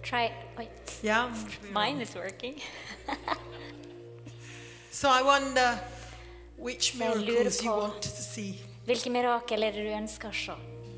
Try. Oi. Yeah. Mine is working. So I wonder which Så jeg lurer miracles you på- want to see. Hvilke mirakel er det du ønsker å se?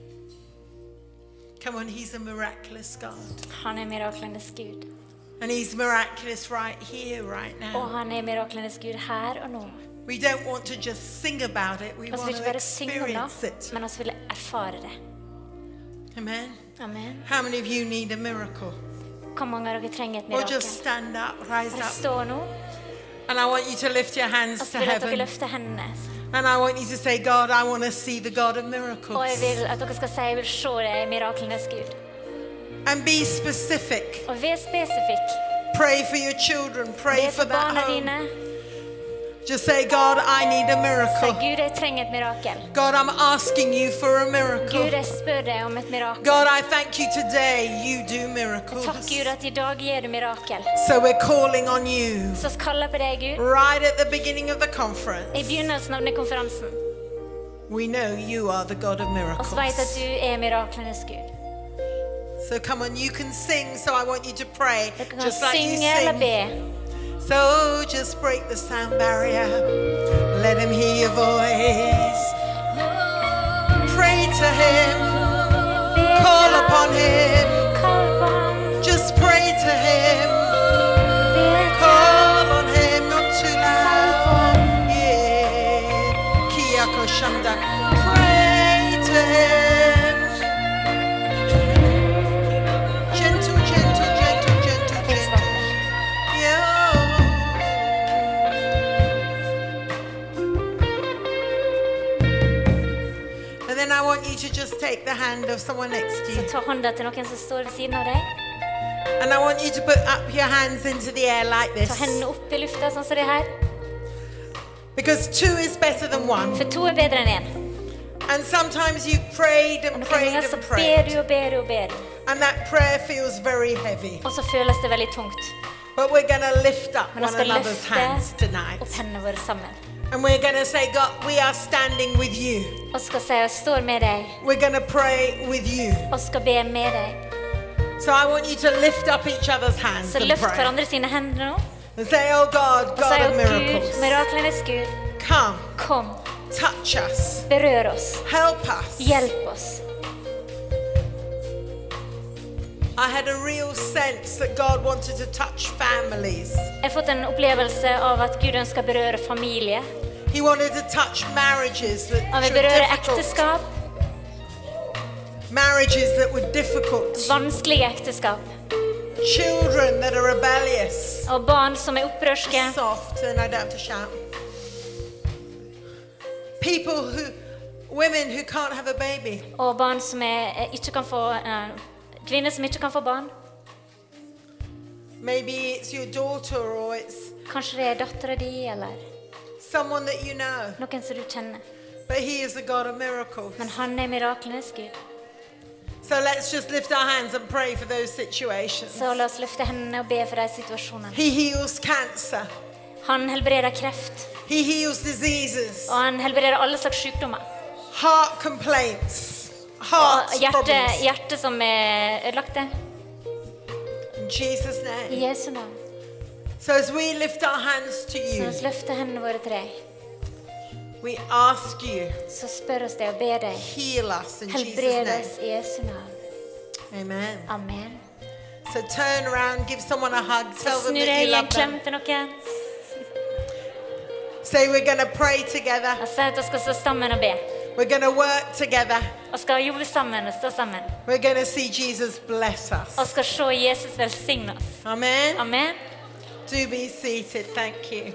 Come on, he's a miraculous God. Han er miraklenes Gud. And he's miraculous right here, right Og now. han er miraklenes Gud her og nå. We don't want to just sing about it. We Vi want vil to ikke bare synge om experience det, it. men vi vil erfare det. Amen. Amen. How many of you need a miracle? Hvor mange av dere trenger et Or mirakel? just stand up, rise Bare up. stå nå, And I want you to lift your hands og to så vil jeg at dere heaven. løfter hendene. And I want you to say, God, I want to see the God of Og miracles. jeg vil at dere skal si, jeg vil se det miraklenes Gud. And be specific. Og vær spesifikk. Pray for your children. Pray Be for for that barna home. dine. Just say, God, I need a Si, miracle. Gud, jeg trenger et mirakel. God, I'm asking you for a miracle. Gud, jeg spør deg om et mirakel. God, I thank you today you do miracles. Takk Gud at i dag gjør du mirakel. So we're calling on you Så kaller jeg på deg, Gud, right at the beginning of the conference. i begynnelsen av denne konferansen. We know you are the God of Og miracles. så vet at du er miraklenes Gud. So come on, you can sing, so I want you to pray Dere kan just like you synge eller sing. be. So just break the sound barrier. Let him hear your voice. Pray to him. Call upon him. Kall på ham. Just pray to him. Be til Call on him, not too Kall på loud. ham. Yeah. Kiyako Shanda. Pray to him. Gentle, gentle, gentle, gentle, Litt gentle. svakere. Yeah. And then I want you to just take the hand of someone next to Så you. ta hånda til noen som står ved siden av deg. And I want you to put up your hands into the air like Ta this. hendene opp i lufta, sånn som det her. Because two is better than one. For to er bedre enn én. And sometimes you prayed Og and noen prayed ganger så and ber prayed. du og ber du og ber du. And that prayer feels very heavy. Og så føles det veldig tungt. But we're going to lift up Men jeg one skal another's hands løfte tonight. opp hendene våre sammen. And we're going to say, God, we are standing with you. Og skal si, jeg står med deg. We're going to pray with you. Og skal be med deg. So I want you to lift up each other's hands Så and løft pray. hverandre sine hender nå. And say, oh God, Og God si, of å miracles, Gud, miraklenes Gud, come, kom, touch us, berør oss, help us. hjelp oss. I had a real sense that God wanted to touch families. Jeg har fått en opplevelse av at Gud ønsker å berøre familie. He wanted to touch marriages that Han vil were berøre difficult. ekteskap, Marriages that were difficult. vanskelige ekteskap. Children that are rebellious. Og barn som er opprørske. Soft and I don't have to shout. Women who can't have a baby. Og barn som ikke kan få, kvinner som ikke kan få barn. Maybe it's your daughter or it's Kanskje det er datteren din, eller someone that you know. noen som du kjenner. But he is the God of miracles. Men han er miraklenes Gud. So let's just lift our hands and pray for those situations. Så la oss løfte hendene og be for de situasjonene. He heals cancer. Han helbreder kreft, He heals diseases. og han helbreder alle slags sykdommer. Heart complaints. Og Heart problems. hjerte som er ødelagte. In Jesus' name. I Jesu navn. So as we lift our hands to Så la you, oss løfte hendene våre til deg. we ask you, Så spør oss det og ber deg. heal us in Jesus' Helbred name. oss i Jesu navn. Amen. Amen. So turn around, give someone a hug, Så tell them snur that deg, you gi en love them. klem til noen. Say we're going to pray together. Og si at vi skal stå sammen og be. We're going to work together. Og skal jobbe sammen og stå sammen. We're going to see Jesus bless us. Og skal se Jesus velsigne oss. Amen. Amen. Do be seated. Thank you.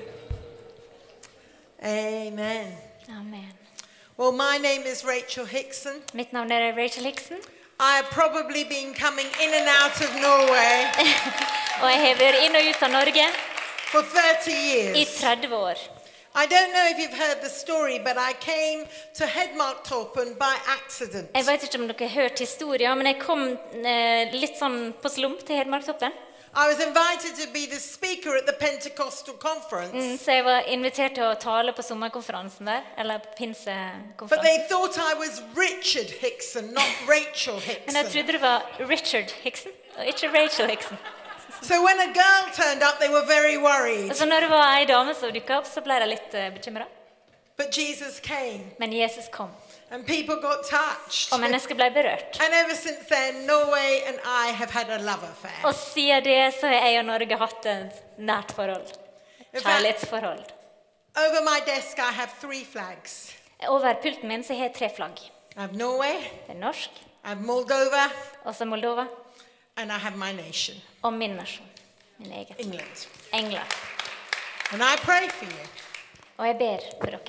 Amen. Amen. Well, my name is Rachel Hickson. Mitt navn er Rachel Hickson. I have probably been coming in and out of Norway Og jeg har vært inn og ut av Norge for 30 i years. 30 år. I don't know if you've heard the story, but I came to Hedmarktoppen by accident. Jeg vet ikke om dere har hørt historien, men jeg kom litt sånn på slump til Hedmarktoppen. I was invited to be the speaker at the Pentecostal conference, Så jeg var invitert til å tale på sommerkonferansen der, eller but pinsekonferansen. they thought I was Richard Hickson, not Rachel Men jeg Hickson. trodde det var Richard Hickson, Og ikke Rachel-heksen. So when a girl turned up, they were very worried. Og så når det var en dame som dukket opp, så ble de litt bekymret. But Jesus came. Men Jesus kom, And people got touched. og mennesker ble berørt. And ever since then, Norway and I have had a love affair. Og siden det så har jeg og Norge hatt et nært forhold. Kjærlighetsforhold. Over my desk, I have 3 flags. Over pulten min så har jeg 3 flagg. I have Norway, Det er norsk, I have Moldova, og så Moldova, and I have my nation, og min nasjon, min egen. England. England. And I pray for you. Og jeg ber for dere.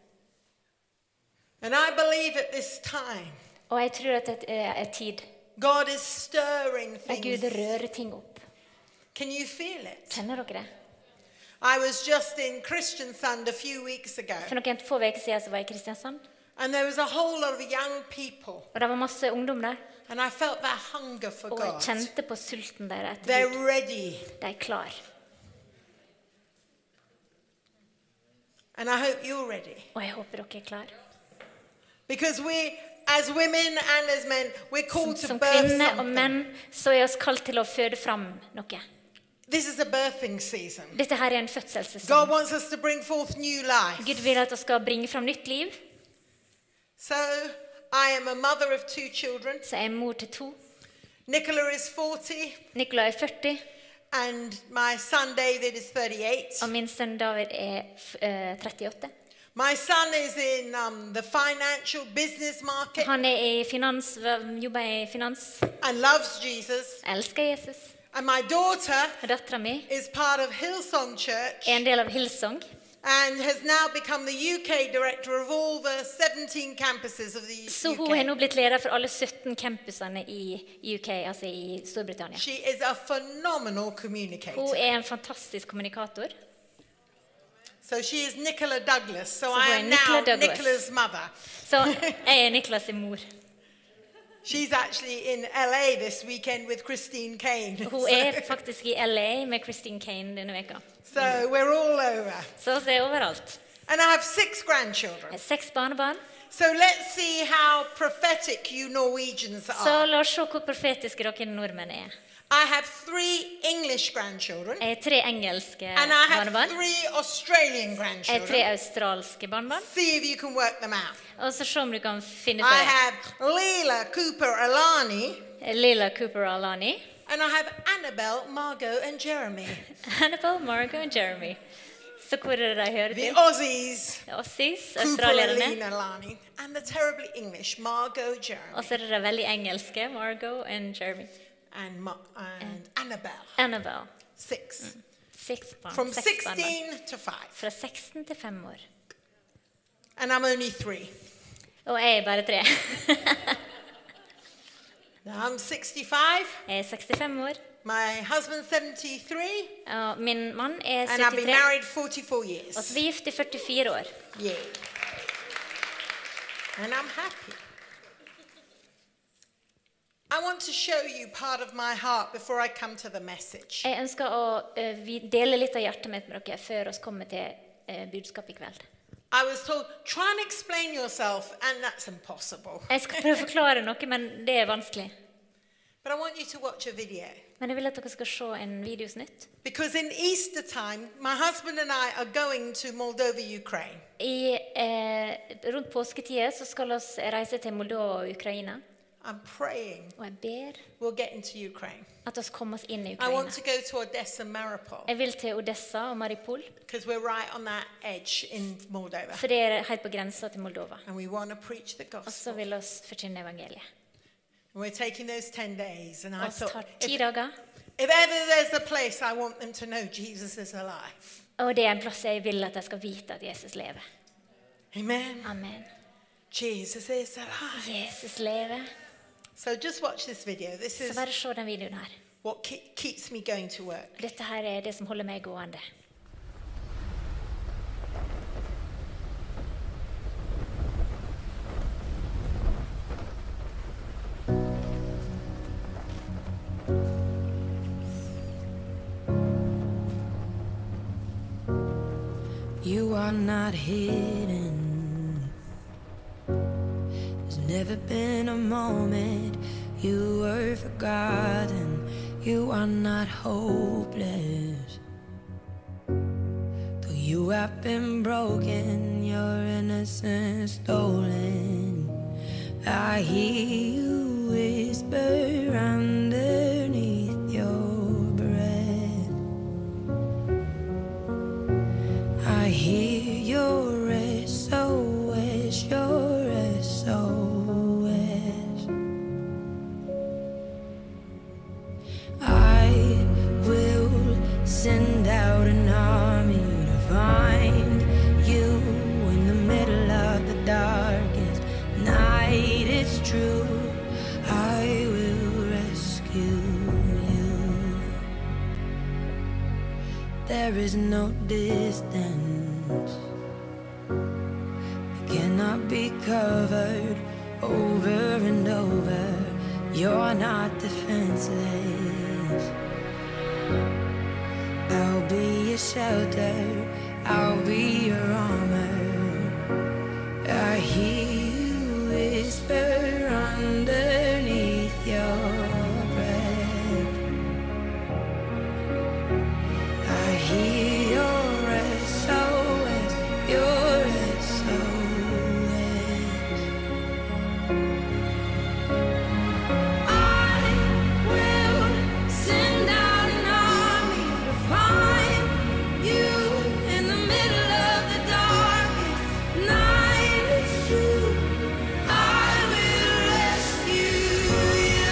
And I believe at this time, Og jeg tror at det er tid God is stirring der Gud things. rører ting opp. Can you feel it? Kjenner dere det? I was just in Kristiansand a few weeks ago, For noen få uker siden så var jeg i Kristiansand, and there was a whole lot of young people, og det var masse ungdom der. and I felt that hunger for Og jeg God. kjente på sulten der etter Gud. They're ready, De er klar. and I hope you're ready. Og jeg håper dere er klar. Because we, as women and as men, we're called to Som birth kvinner og something. menn så er oss kalt til å føde fram noe. This is a birthing season. Dette her er en God fødselssesong. wants us to bring forth new life. Gud vil at vi skal bringe fram nytt liv. So, I am a mother of 2 children. Så jeg er mor til 2. Nicola is 40, Nikolai er 40, and my son David is 38. og min sønn David er 38. My son is in the financial business market Han er i finans, jobber i finans, and loves Jesus. elsker Jesus. And my daughter Og datteren min is part of Hillsong Church er en del av Hillsong, and has now become the UK director of all the 17 campuses of the så hun er nå UK. blitt leder for alle 17 campusene i UK, altså i Storbritannia. She is a phenomenal Hun communicator. er en fantastisk kommunikator. So she is Nicola Douglas. So So I we're am Nicola now Douglas. Nicola's mother. Så jeg er Niklas' mor. She's actually in LA this weekend with Christine Kane. Hun er faktisk i LA med Christine Kane denne veka. So we're all over. Så vi er overalt. And I have 6 grandchildren. Jeg har 6 barnebarn. So let's see how prophetic you Norwegians Så are. la oss se hvor profetiske dere nordmenn er. I have 3 English grandchildren. Jeg er 3 engelske And I have barnebarn. 3 Australian Jeg er 3 grandchildren. australske barnebarn. See if you can work them out. Og så se om du kan finne I ut av have Leela Cooper Alani. det. Lila Cooper og Alani. And I have Annabelle, Margot, and Jeremy. Hannibal, Margot og Jeremy. Så hvor er det de hører The til? Aussies, Aussies, Cooper australierne. Aline Alani. And the terribly English, Margot, Jeremy. Og så er det de veldig engelske, Margot og Jeremy. And Annabelle. Annabelle. 6. 6 barn. From 6 barnebarn. 16 to 5. Fra 16 til 5 år. And I'm only 3. Og jeg er bare 3. Now I'm 65. Jeg er 65 år. My husband's 73. Og min mann er And I've been 73. married 44 Og years. så er vi gift i 44 år. Yeah. And I'm happy. I want to show you part of my heart before I come to the message. Jeg ønsker å dele litt av hjertet mitt med dere før vi kommer til budskap i kveld. I was told, try and explain yourself, and that's impossible. Jeg skal prøve å forklare noe, men det er vanskelig. But I want you to watch a video. Men jeg vil at dere skal se en videosnutt. Because in Easter time, my husband and I are going to Moldova, Ukraine. Rundt påsketida så skal vi reise til Moldova og Ukraina. I'm praying Og jeg ber we'll get into Ukraine. at vi kommer oss inn i I Ukraina. want to go to Odessa, Mariupol, Jeg vil til Odessa og Mariupol, because we're right on that edge in Moldova. for det er helt på grensa til Moldova. And we want to preach the Og så gospel. vil vi forkynne evangeliet. And we're taking those 10 days. And I Og så tar thought, 10 if dager. ever there's a place I want them to know Jesus is alive. Og det er en plass jeg vil at de skal vite at Jesus lever. Amen. Amen. Jesus is alive. Jesus lever. So just watch this video. This Så is bare se den videoen her. what keeps me going to work. Dette her er det som holder meg gående. You are not hidden. There's never been a moment you were forgotten. you are not hopeless. Though you have been broken, your innocence stolen, I hear you whisper underneath your breath. I hear your SOS, your SOS. I will send out an army to find you in the middle of the darkest night. It's true, I will rescue you. There is no distance that cannot be covered over and over. You're not defenseless. I'll be your shelter, I'll be your armor. I hear you whisper underneath your breath. I hear your SOS, your SOS. I will send out an army to find you in the middle of the darkest night. It's true, I will rescue you.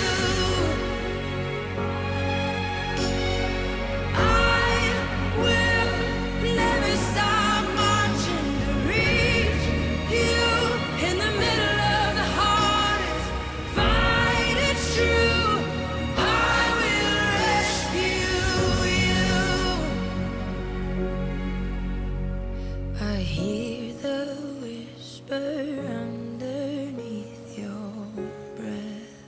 I will never stop marching to reach you in the middle of the hardest fight. It's true, I will rescue you. I hear the whisper underneath your breath.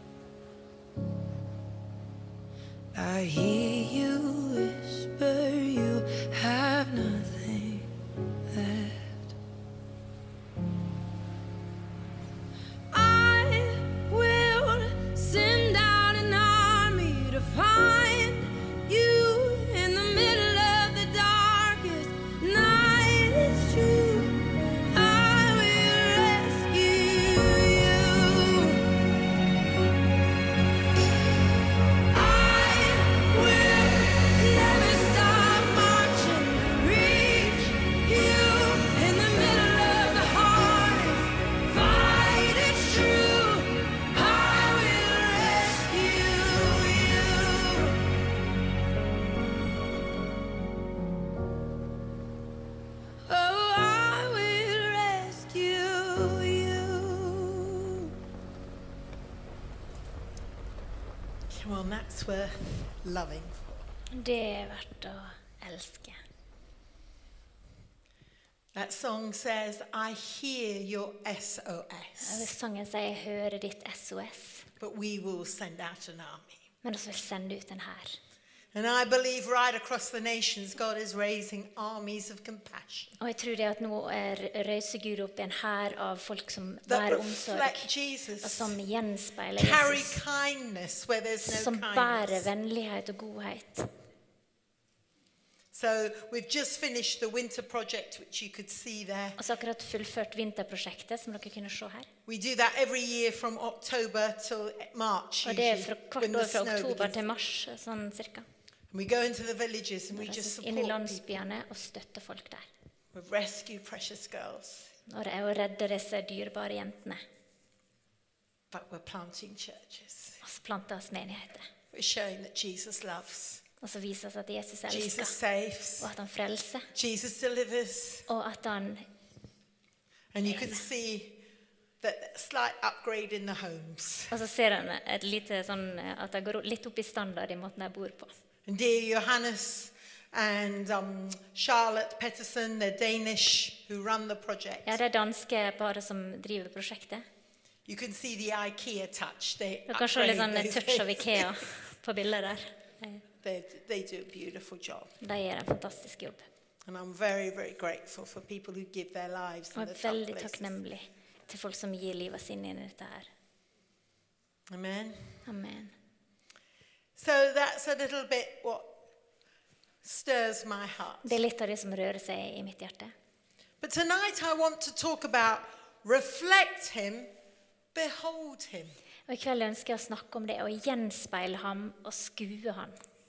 I hear you whisper you have nothing left. I will send out an army to find you in the middle of the darkest night. It's true, I will rescue you. I will never stop marching to reach you in the middle of the hardest fight. It's true, I will rescue you. Oh, I will rescue you. Well, that's worth loving. Det er verdt å elske. That song says, I hear your Ja, SOS, sangen sier 'Jeg hører ditt SOS', but we will send out an army. men også vil sende ut en hær. And I believe right across the nations, God is raising armies of compassion Og jeg tror det at nå røyser Gud opp en hær av folk som that bærer omsorg, reflect og Jesus, som gjenspeiler carry Jesus, kindness where there's no som bærer kindness. vennlighet og godhet. So we've just finished the winter project, which you could see there. Og så akkurat fullført vinterprosjektet, som dere kunne se her. We do that every year from October till March, Og det er usually, fra when hvert the år fra snow oktober begins. til mars, sånn cirka. And we go into the villages and we Og just reises inn i support people. landsbyene og støtter folk der. We rescue precious girls, Og redder disse dyrebare jentene. but we're planting churches. Og så planter oss menigheter. We're showing that Jesus loves, Og så viser oss at Jesus Jesus elsker, saves, og at han frelser, Jesus delivers. og at han And you can see that slight upgrade in the homes. Og så ser han et lite sånn, at det går litt opp i standard i måten jeg bor på. And dear Johannes and Charlotte Petterson, they're Danish, who run the project. Ja, det er danske paret som driver prosjektet. You can see the IKEA touch. They Du kan se litt sånn upgrade touch av those Ikea things. på bildet der. They do a beautiful job. De gjør en fantastisk jobb. And I'm very, very grateful for people who give their lives Og in the er tough veldig places. takknemlig til folk som gir livet sin inn i dette her. Amen. Amen. So that's a little bit what stirs my heart. Det litt av det som rører seg i mitt hjerte. But tonight I want to talk about reflect him, behold him. Og i kveld ønsker jeg å snakke om det, å gjenspeile ham og skue ham.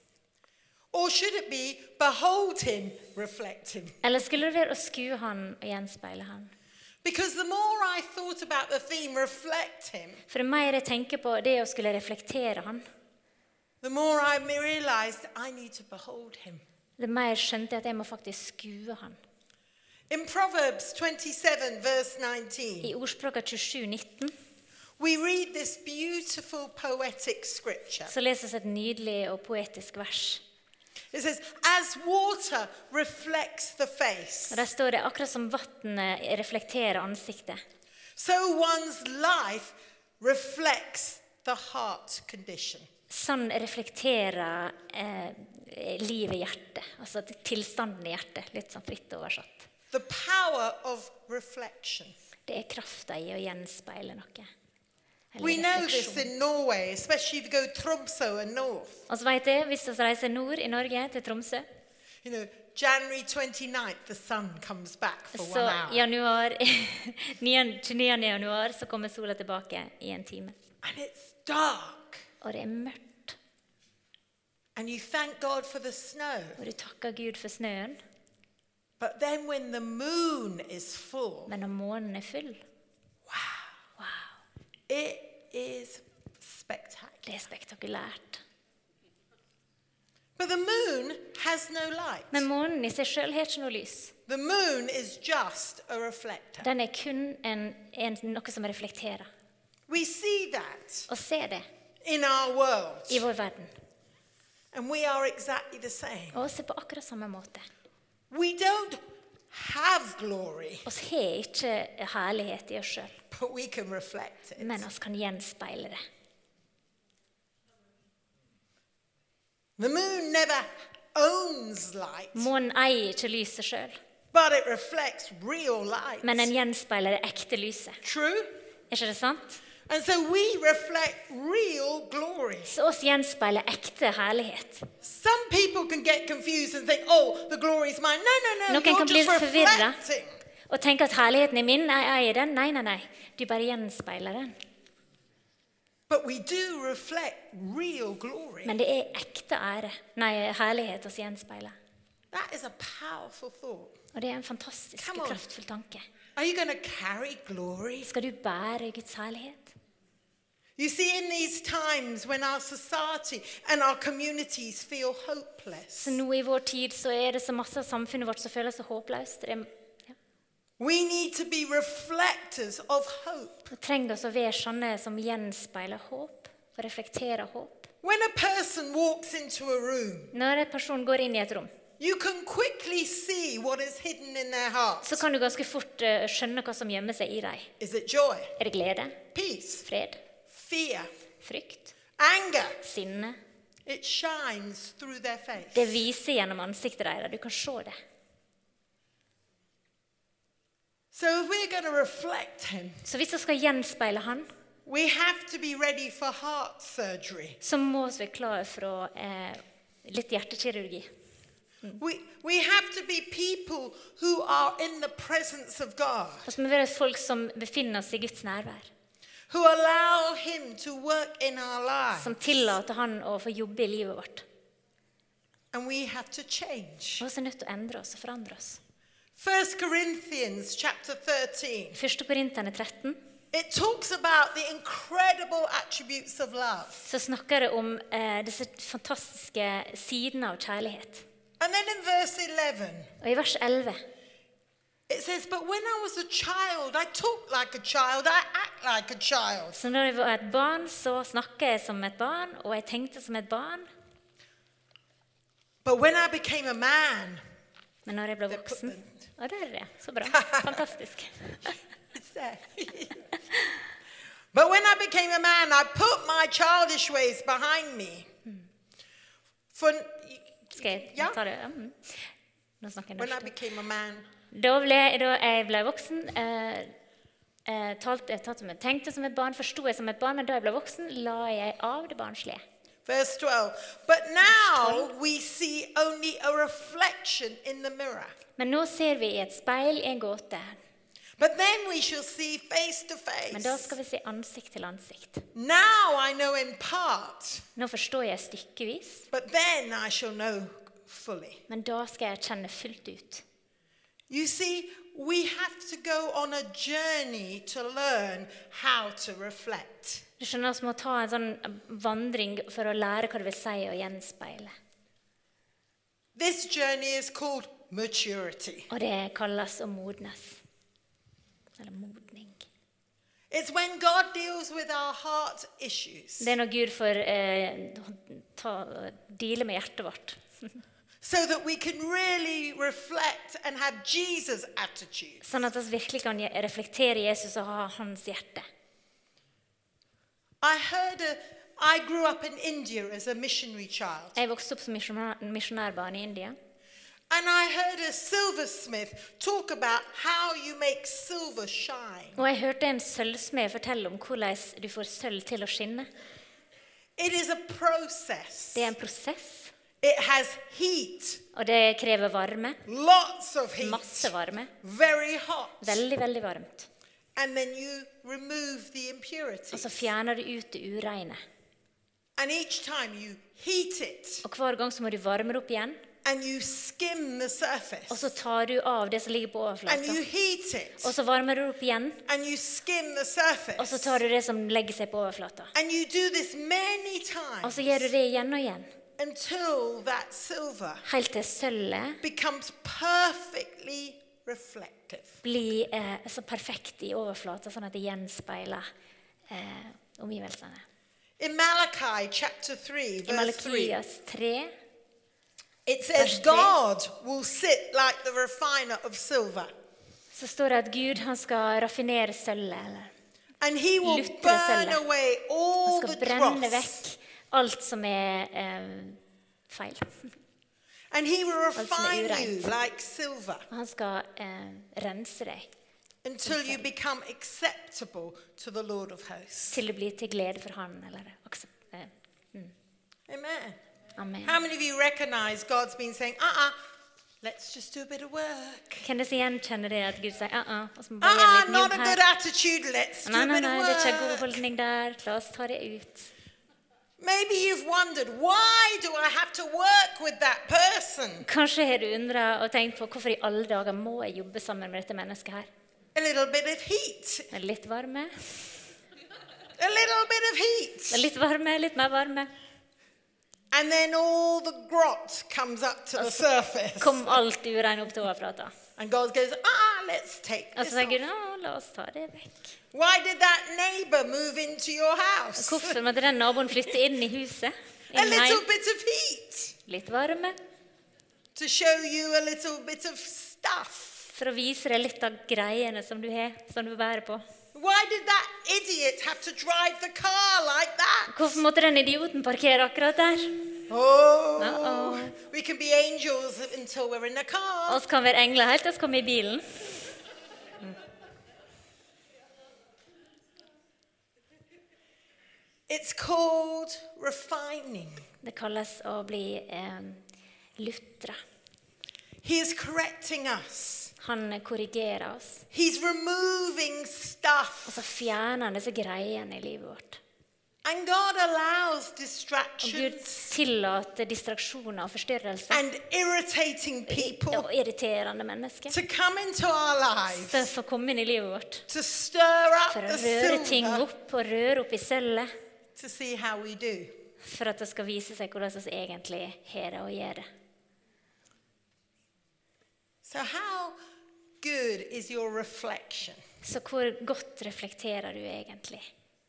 Or should it be behold him, reflect him? Eller skulle det være å skue ham og gjenspeile ham? Because the more I thought about the theme, reflect him, For det mer jeg tenker på det å skulle reflektere ham, the more I realized I need to behold him. det mer skjønte jeg at jeg må faktisk skue ham. In Proverbs 27, verse I 19, ordspråket 27,19 we read this beautiful poetic scripture. så leses et nydelig og poetisk vers. It says, as water reflects the face, Og der står det akkurat som vannet reflekterer ansiktet, so one's life reflects the heart condition. sånn reflekterer livet i hjertet, altså tilstanden i hjertet, litt sånn fritt oversatt. The power of reflection. Det er kraften i å gjenspeile noe. Eller We know this refleksjon. in Norway, especially if you go Tromsø and north. Og så vet jeg, hvis vi reiser nord i Norge, til Tromsø, You know, January 29th, the sun comes back for så 1 hour. januar, 29. januar så kommer sola tilbake i en time. And it's dark. Og det er mørkt, And you thank God for the snow. og du takker Gud for snøen, But then when the moon is full, men når månen er full, wow, wow, it is spectacular. det er spektakulært. But the moon has no light. Men månen i seg selv har ikke noe lys. The moon is just a reflector. Den er kun noe som reflekterer. We see that Og se det in our world. i vår verden. And we are exactly the same. Og se på akkurat samme måte. We don't have glory, Vi har ikke herlighet i oss selv, but we can reflect it. men vi kan gjenspeile det. The moon never owns light, Månen eier ikke lyset selv, but it reflects real light. men den gjenspeiler det ekte lyset. True? Er ikke det sant? And so we reflect real glory. Så oss gjenspeiler ekte herlighet. Some people can get confused and think, oh, the glory is mine. No, Noen you're kan bli just forvirret. reflecting. Og tenke at herligheten er min, jeg eier den. Nei. Du bare gjenspeiler den. But we do reflect real glory. Men det er ekte herlighet oss gjenspeiler. That is a powerful thought. Og det er en fantastisk Come og on. kraftfull tanke. Are you going to carry glory? Skal du bære Guds herlighet? You see, in these times when our society and our communities feel hopeless, Så nå i vår tid så er det så masse av samfunnet vårt som føler seg håpløst. we need to be reflectors of hope. Vi trenger oss å være sånne som gjenspeiler håp og reflekterer håp. When a person walks into a room, Når en person går inn i et rom, you can quickly see what is hidden in their heart. så kan du ganske fort skjønne hva som gjemmer seg i dem. Is it joy, Er det glede, peace, fred, fear, frykt, anger? sinne? It shines through their face. Det viser gjennom ansiktet deres. Du kan se det. So if we're going to reflect him, Så hvis vi skal gjenspeile han, we have to be ready for heart surgery. så må vi være klare for litt hjertekirurgi. We have to be people who are in the presence of God, Og så må vi være folk som befinner oss i Guds nærvær, who allow him to work in our lives. som tillater han å få jobbe i livet vårt. And we have to change. Og så er nødt til å endre oss og forandre oss. 1 Corinthians chapter 13. 1. Korinterne 13, It talks about the incredible attributes of love. så snakker det om disse fantastiske sidene av kjærlighet. And then in verse 11, Og i vers 11, it says, but when I was a child, I talked like a child, I act like a child. så når jeg var et barn, så snakket jeg som et barn, og jeg tenkte som et barn. But when I became a man, Men når jeg ble Det er på- voksen, og der er det, så bra, fantastisk. it's there. But when I became a man, I put my childish ways behind me. For Skal jeg Ja. ta det? Ja. Nå snakker jeg when I norsk. became a man, Da jeg ble voksen, tenkte som et barn, forstod jeg som et barn, men da jeg ble voksen, la jeg av det barnslige. Verse 12. But now we see only a reflection in the mirror. Men nå ser vi i et speil i en gåte. But then we shall see face to Men da face. skal vi se ansikt til ansikt. Now I know in part, Nå forstår jeg stykkevis, but then I shall know fully. men da skal jeg kjenne fullt ut. You see, we have to go on a journey to learn how to reflect. Du skjønner, vi må ta en sånn vandring for å lære hva det vil si å gjenspeile. This journey is called maturity. Og det kalles å modnes. Eller modning. It's when God deals with our heart issues Det når Gud får deale med hjertet vårt. so that we can really reflect and have Jesus' attitude. Sånn at vi virkelig kan reflektere Jesus og ha hans hjerte. I grew up in India as a missionary child. Jeg vokste opp som misjonærbarn i India. And I heard a silversmith talk about how you make silver shine. Og jeg hørte en sølvsmed fortelle om hvordan du får sølv til å skinne. It is a process. Det er en prosess, It has heat, og det krever varme. lots of heat, Masse varme. very hot. Veldig, veldig varmt. And then you remove the Og impurities. så fjerner du ut det ureine. And each time you heat it Og hver gang så må du varme det opp igjen. and you skim the Og surface. så tar du av det som ligger på And overflata. you heat it Og så varmer du opp igjen. and you skim the Og så surface. tar du det som legger seg på overflata. And you do this many Og så times gjør du det igjen og igjen. until that silver Helt til sølvet becomes perfectly reflective. blir så perfekt i overflata, sånn at det gjenspeiler omgivelsene. In Malachi chapter 3, I verse 3, Malakias 3 it says, verse 3. God will sit like the refiner of silver, så står det at Gud han skal raffinere sølvet. Eller and he will Luttre burn sølvet. away all han skal the brenne dross, vekk alt som er feil. and he will som er refine you ureint. like silver Og han skal rense deg until you become acceptable to the Lord of hosts. til det blir til glede for han. Eller Amen. Amen. How many of you recognize God's been saying, let's just do a bit of work. Kan dere gjenkjenne det at Gud sier og så må vi bare gjøre litt Not jobb a good her. attitude, let's do Nei, a nei, bit nei, of det er ikke en god work. holdning der. La oss ta det ut. Maybe you've wondered, why do I have to work with that person? Kanskje har du undret og tenkt på hvorfor i alle dager må jeg jobbe sammen med dette mennesket her. A little bit of heat. Er det litt varme? A little bit of heat. Det er litt varme, litt mer varme. And then all the grot comes up to the surface. Kom alt urein opp til overflata. And God goes, let's take Og this så sier Gud, off. la oss ta det vekk. Why did that neighbor move into your house? Hvorfor måtte den naboen flytte inn i huset? A Inn little hjem? bit of heat Litt varme. to show you a little bit of stuff. For å vise deg litt av greiene som du har, som du bærer på. Why did that idiot have to drive the car like that? Hvorfor måtte den idioten parkere akkurat der? Oh, we can be angels until we're in the car. Og så kan vi være engler helt til vi kommer i bilen. It's called refining. Det kalles å bli lutra. He is correcting us. Han korrigerer oss. He's removing Og stuff. så fjerner han disse greiene i livet vårt. And God allows Og Gud distractions tillater distraksjoner og forstyrrelser and irritating people og irriterende mennesker to come into our for lives, å komme inn i livet vårt. to stir up For å the røre ting silver, opp og røre opp i sølvet. to see how we do. For at det skal vise seg hvordan vi egentlig har det å gjøre. So how good is your reflection? Så hvor godt reflekterer du egentlig?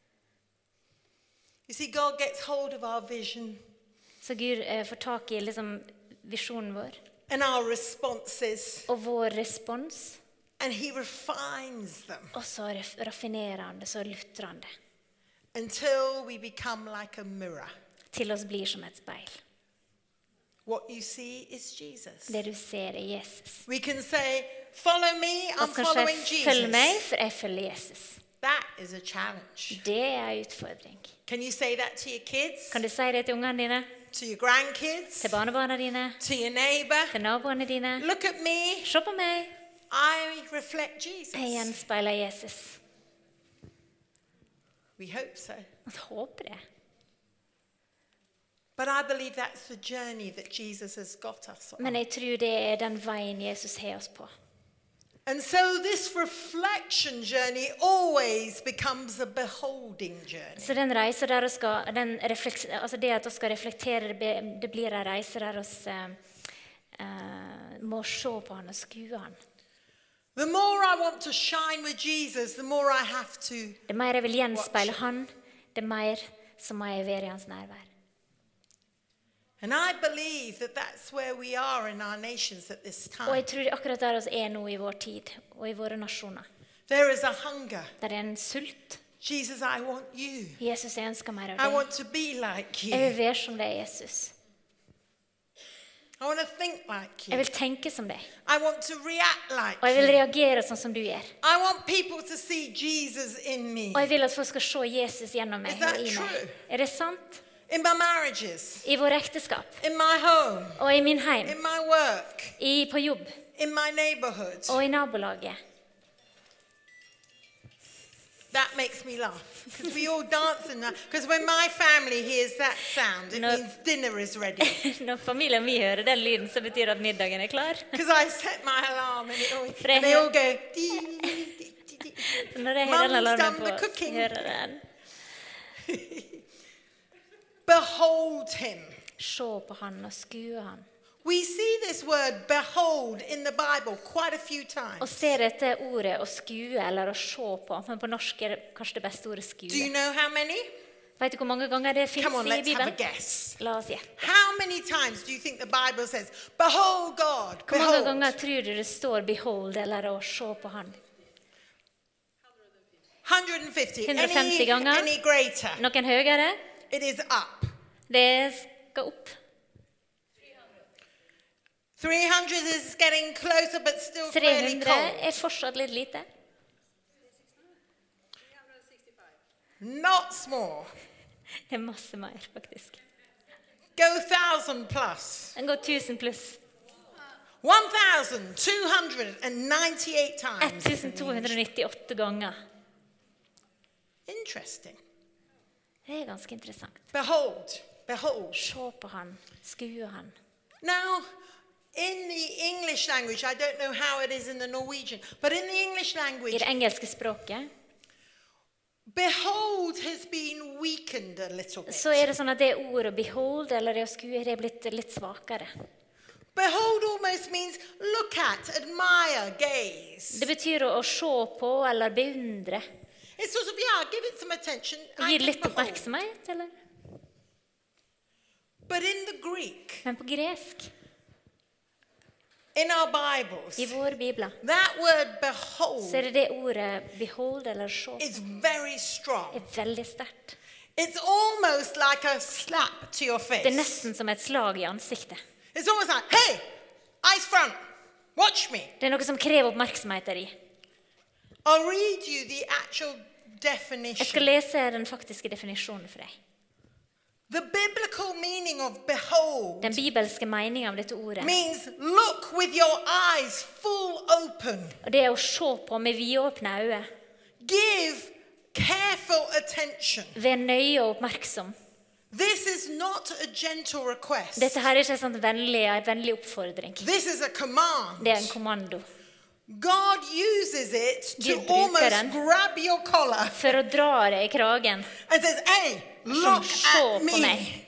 You see, God gets hold of our vision Så Gud får tak i liksom visjonen vår and our responses, og vår respons, and He refines them og så raffinerer han det, så lutrer han det, until we become like a mirror. til oss blir som et speil. What you see is Jesus. Det du ser er Jesus. We can say, follow me, Og I'm så kanskje following jeg følger meg, Jesus. for jeg følger Jesus. That is a challenge. Det er en utfordring. Can you say that to your kids, Kan du si det til ungene dine, to your grandkids, til barnebarna dine, to your neighbor? til naboene dine? Look at me. Se på meg, I reflect jeg Jesus. gjenspeiler Jesus. We hope so. Jeg håper det. But I believe that's the journey that Jesus has got us on. Men jeg tror det er den veien Jesus har oss på. And so this reflection journey always becomes a beholding journey. Så den reisen der vi skal, altså det at vi skal reflektere, det blir en reise der vi må se på han og skue han. The more I want to shine with Jesus, the more I have to. Det mer jeg vil gjenspeile han, det mer så må jeg være i hans nærvær. And I believe that that's where we are in our nations at this Og time. jeg tror det er akkurat der vi er nå i vår tid og i våre nasjoner. There is a hunger. Der er en sult. Jesus, I want you. Jesus, jeg ønsker mer I av want det. to be like Jeg you. vil være som deg, Jesus. I want to think like Jeg you. vil tenke som deg. I want to react Og jeg vil like you. reagere sånn som du gjør. I want people to see Jesus in me. Og jeg vil at folk skal se Jesus gjennom meg Is that og i meg. true? Er det sant? In my marriages, I vår ekteskap, in my home, og i min heim, in my work, på jobb in my neighborhood. og i nabolaget. That makes me laugh because we all dance in that. Because when my family hears that sound, it No. means dinner is ready. Når familien min hører den lyden, så betyr det at middagen er klar. Because I set my alarm and, Freya. and they all go. Dee, dee, dee, dee. Så når jeg har den Mum's alarmen done på, the så cooking. hører den. Behold him. Se på han og skue han. We see this word behold in the Bible quite a few Og times. ser etter ordet å skue eller å se på, men på norsk er det kanskje det beste ordet Do you skue. know how many? Vet du hvor mange ganger det finnes Come on, i let's have a Bibelen? guess. La oss gjette. How many times do you think the Bible says, behold God, Hvor mange behold? ganger tror du det står 'behold' eller 'å se på han'? 150. 150 ganger. Any greater? Noen høyere? It is up. Det skal opp. 300 is getting closer, but still fairly 300 cold. er fortsatt litt lite. Not small. Det er masse mer, faktisk. Go 1,000 plus. Den går 1000 pluss. 1,298 times. 1298 ganger. Interesting. Det er ganske interessant. Behold, behold. Se på han, skue han. Now, in the English language, I don't know how it is in the Norwegian, but in the English I language, det engelske språket behold has been weakened a little bit. så er det sånn at det ordet 'behold' eller det å skue det er blitt litt svakere. Behold almost means look at, admire, gaze. Det betyr å se på eller beundre. It's sort of, yeah, give it some attention. I Gi can litt behold. oppmerksomhet, eller? But in the Greek, Men på gresk, in our Bibles, i våre bibler, that word behold så er det ordet 'behold' eller 'se' is very strong. er veldig sterkt. It's almost like a slap to your Det er face. nesten som et slag i ansiktet. It's almost like, hey, eyes front, watch me. Det er noe som krever oppmerksomhet av de. I'll read you the actual Jeg skal definition. lese den faktiske definisjonen for deg. The biblical meaning of behold Den bibelske meningen av dette ordet. means look with your eyes full open. Og det er å se på med vidåpne øyne. Give careful attention. Vær nøye og oppmerksom. This is not a gentle request. Dette her er ikke en vennlig oppfordring. This is a command. Det er en kommando. God uses it to Gud bruker almost den. grab your collar For å dra deg i kragen. and says, hey, look Se at på me. meg.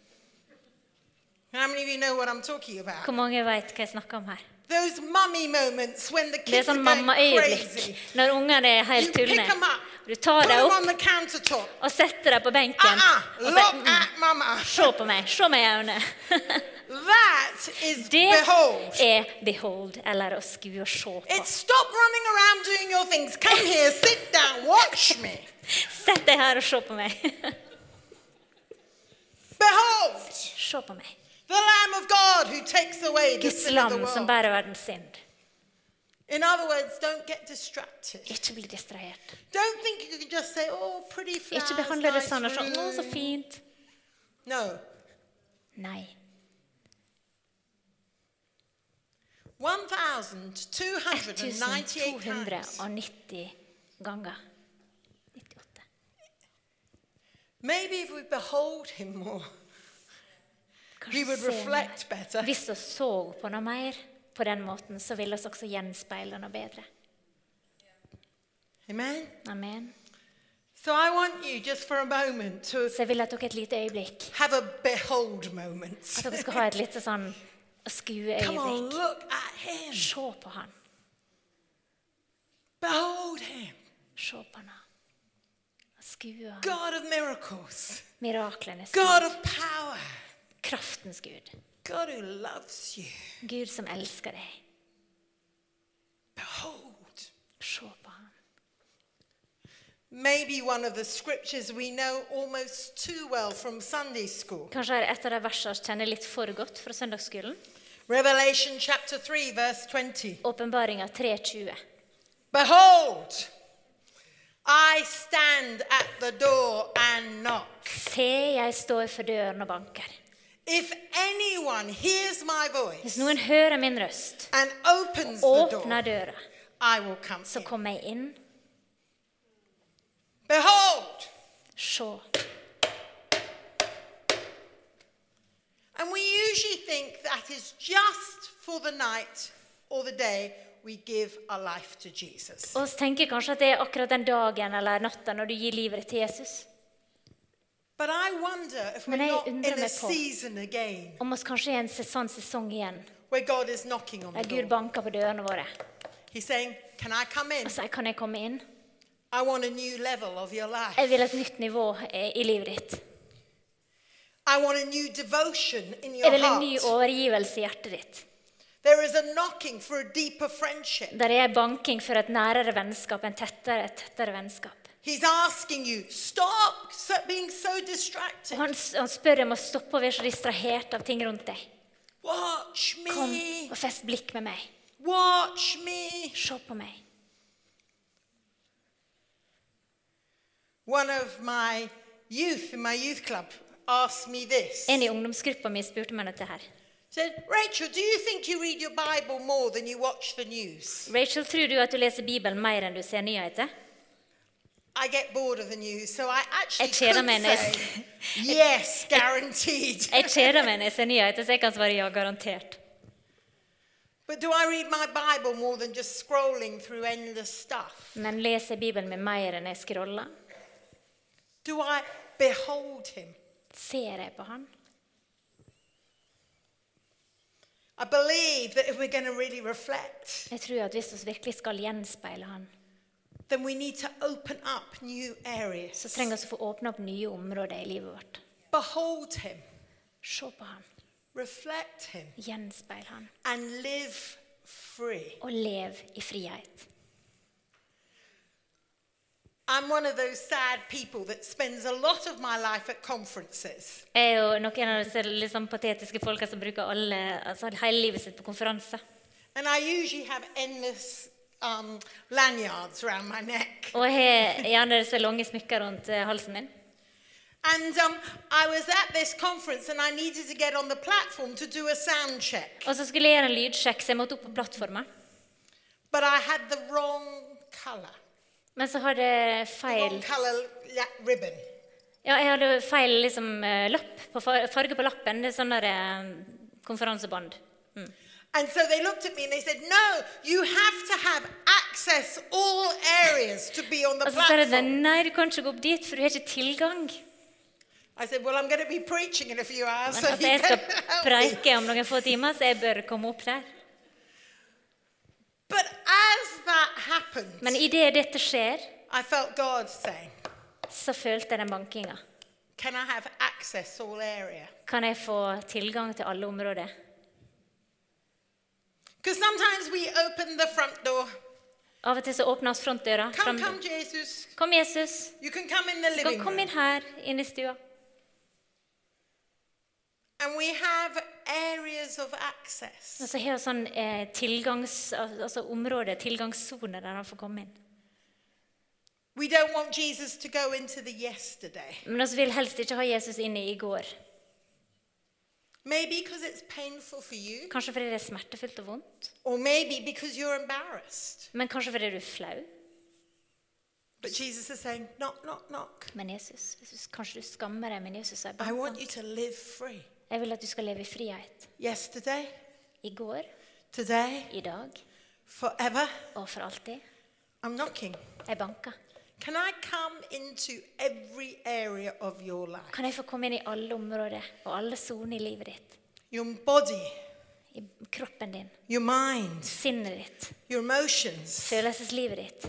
How many of you know what I'm talking about? Hvor mange vet hva jeg snakker om her? Those mummy moments when the Det er kids are sånn going mammaøyeblikk. crazy. Når ungene er You helt pick tullende. them up, Du tar put dem them opp on the countertop. og setter dem på benken. Og Look sier, at mama. se på meg, se meg i øynene. That is Det behold. er behold, eller å skue og se på. It's stop running around doing your things. Come here, sit down, watch me. Sett deg her og se på meg. Behold, Se på meg. the Lamb of God who takes away the Guds sin of the lam som world. bærer verdens synd. In other words, don't get distracted. Ikke bli distrahert. Don't think you can just say, oh, pretty flowers, Ikke behandle det nice sånn og sånn. Å, så room. fint. No. Nei. 1,298 times. 1290 ganger. 98. Maybe if we behold him more, we Kanskje would se reflect mer. better. Hvis vi så på noe mer på den måten, så vil vi også gjenspeile noe bedre. Amen? Amen. So I want you just for a moment to Så jeg vil at dere et lite øyeblikk, have a behold moment. at dere skal ha et lite sånn Come on, skueøyeblikk. look at him. Se på han. Behold him. Se på han. Skue han. God of miracles. Miraklenes God Gud. of power. Kraftens Gud. God who loves you. Gud som elsker deg. Behold. Se på han. Maybe one of the scriptures we know almost too well from Sunday school. Kanskje er et av de versene jeg kjenner litt for godt fra søndagsskolen. Revelation chapter 3 verse 20. Åpenbaringen 3:20. Behold, I stand at the door and knock. Se, jeg står for døren og banker. If anyone hears my Hvis voice noen hører min røst, and opens the door, åpner døra, I will come så in. kommer jeg inn. Behold. Se. And we usually think that is just for the night or the day we give our life to Jesus. Og så tenker jeg kanskje at det er akkurat den dagen eller natta når du gir livet ditt til Jesus. But I wonder if we're Men jeg not in undrer a meg på season again om oss kanskje er en sånn sesong igjen, where God is knocking on der the Gud door. banker på dørene våre He's saying, can I come in? og sier, kan jeg komme inn? I want a new level of your life. Jeg vil et nytt nivå i livet ditt. I want a new devotion in Jeg your vil en ny heart. overgivelse i hjertet ditt. There is a knocking for a deeper friendship. Der er banking for et nærere vennskap, et tettere vennskap. He's asking you, stop being so distracted. Og han spør om å stoppe å være så distrahert av ting rundt deg. Watch Kom me. og fest blikk med meg. Watch me. Se på meg. One of my youth in my youth club asked me this. En i ungdomsgruppa mi spurte meg dette her. Said, Rachel, do you think you read your Bible more than you watch the news? Rachel, tror du at du leser Bibelen mer enn du ser nyheter? I get bored of the news, so I actually Jeg kjeder could meg når jeg- say, yes, guaranteed. Jeg kjeder meg når jeg ser nyheter, så jeg kan svare ja, garantert. But do I read my Bible more than just scrolling through endless stuff? Men leser jeg Bibelen min mer enn jeg scroller? Do I behold him? Ser jeg på han? I believe that if we're going to really reflect, Jeg tror at hvis vi virkelig skal gjenspeile han, then we need to open up new så areas. trenger vi å få åpne opp nye områder i livet vårt. Behold him, Se på han, reflect him, gjenspeil han, and live free. og lev i frihet. I'm one of those sad people that spends a lot of my life at conferences. Jeg er jo noen av disse litt sånn patetiske folka som bruker hele livet sitt på konferanser. And I usually have endless lanyards around my neck. Og jeg har gjerne disse lange smykker rundt halsen min. And I was at this conference and I needed to get on the platform to do a sound check. Og så skulle jeg gjøre en lydsjekk, så jeg måtte opp på plattformen. But I had the wrong color. Men så hadde jeg feil Wrong color ribbon. Ja, jeg hadde feil liksom, lapp, farge på lappen. Det er sånn der konferansebånd. And so they looked at me and they said, no, you have to have access all areas to be on the Og så sa de, platform. nei, du kan ikke gå opp dit, for du har ikke tilgang. I said, well, I'm going to be preaching in a few hours. Men So altså, you jeg skal can help me. preike om noen få timer, så jeg bør komme opp der. But as that happened, Men i det dette skjer, I felt God saying, så følte jeg den bankinga. can I have access all area? Kan jeg få tilgang til alle områder? Because sometimes we open the front door. Av og til så åpner oss frontdøra. Come, Jesus. Kom, Jesus. You can come in the Du living kan komme room. inn her, inn i stua. And we have areas of access. Og så har vi sånn altså områder, tilgangssoner der han får komme inn. We don't want Jesus to go into the yesterday. Men vi vil helst ikke ha Jesus inn i går. Maybe because it's painful for you, Kanskje fordi det er smertefullt og vondt. or maybe because you're embarrassed. Men kanskje fordi du er flau. But Jesus is saying, knock, knock, knock. Men Jesus, kanskje du skammer deg, men Jesus sier I bank, want bank. you to live free. Jeg vil at du skal leve i frihet. Yesterday, I går, today, i dag forever. og for alltid. I'm knocking. Jeg banker. Can I come into every area of your life? Kan jeg få komme inn i alle områder og alle zoner i livet ditt? Your body, I kroppen din, your mind, sinnet ditt, your emotions. følelseslivet ditt.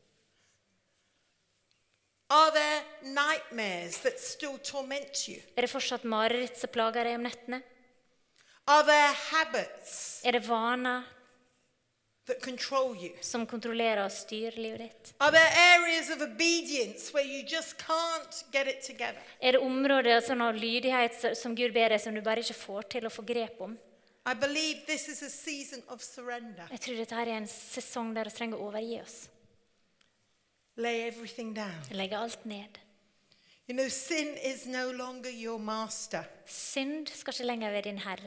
Are there nightmares that still torment you? Er det fortsatt mareritt som plager deg om nettene? Are there habits Er det vaner that control you? som kontrollerer og styrer livet ditt? Are there areas of obedience where you just can't get it together? Er det områder sånn av lydighet som Gud ber deg, som du bare ikke får til å få grep om? I believe this is a season of surrender. Jeg tror dette her er en sesong der vi trenger å overgi oss. Lay everything down. Legge alt ned. You know, sin is no longer your master. Synd skal ikke lenger være din herre,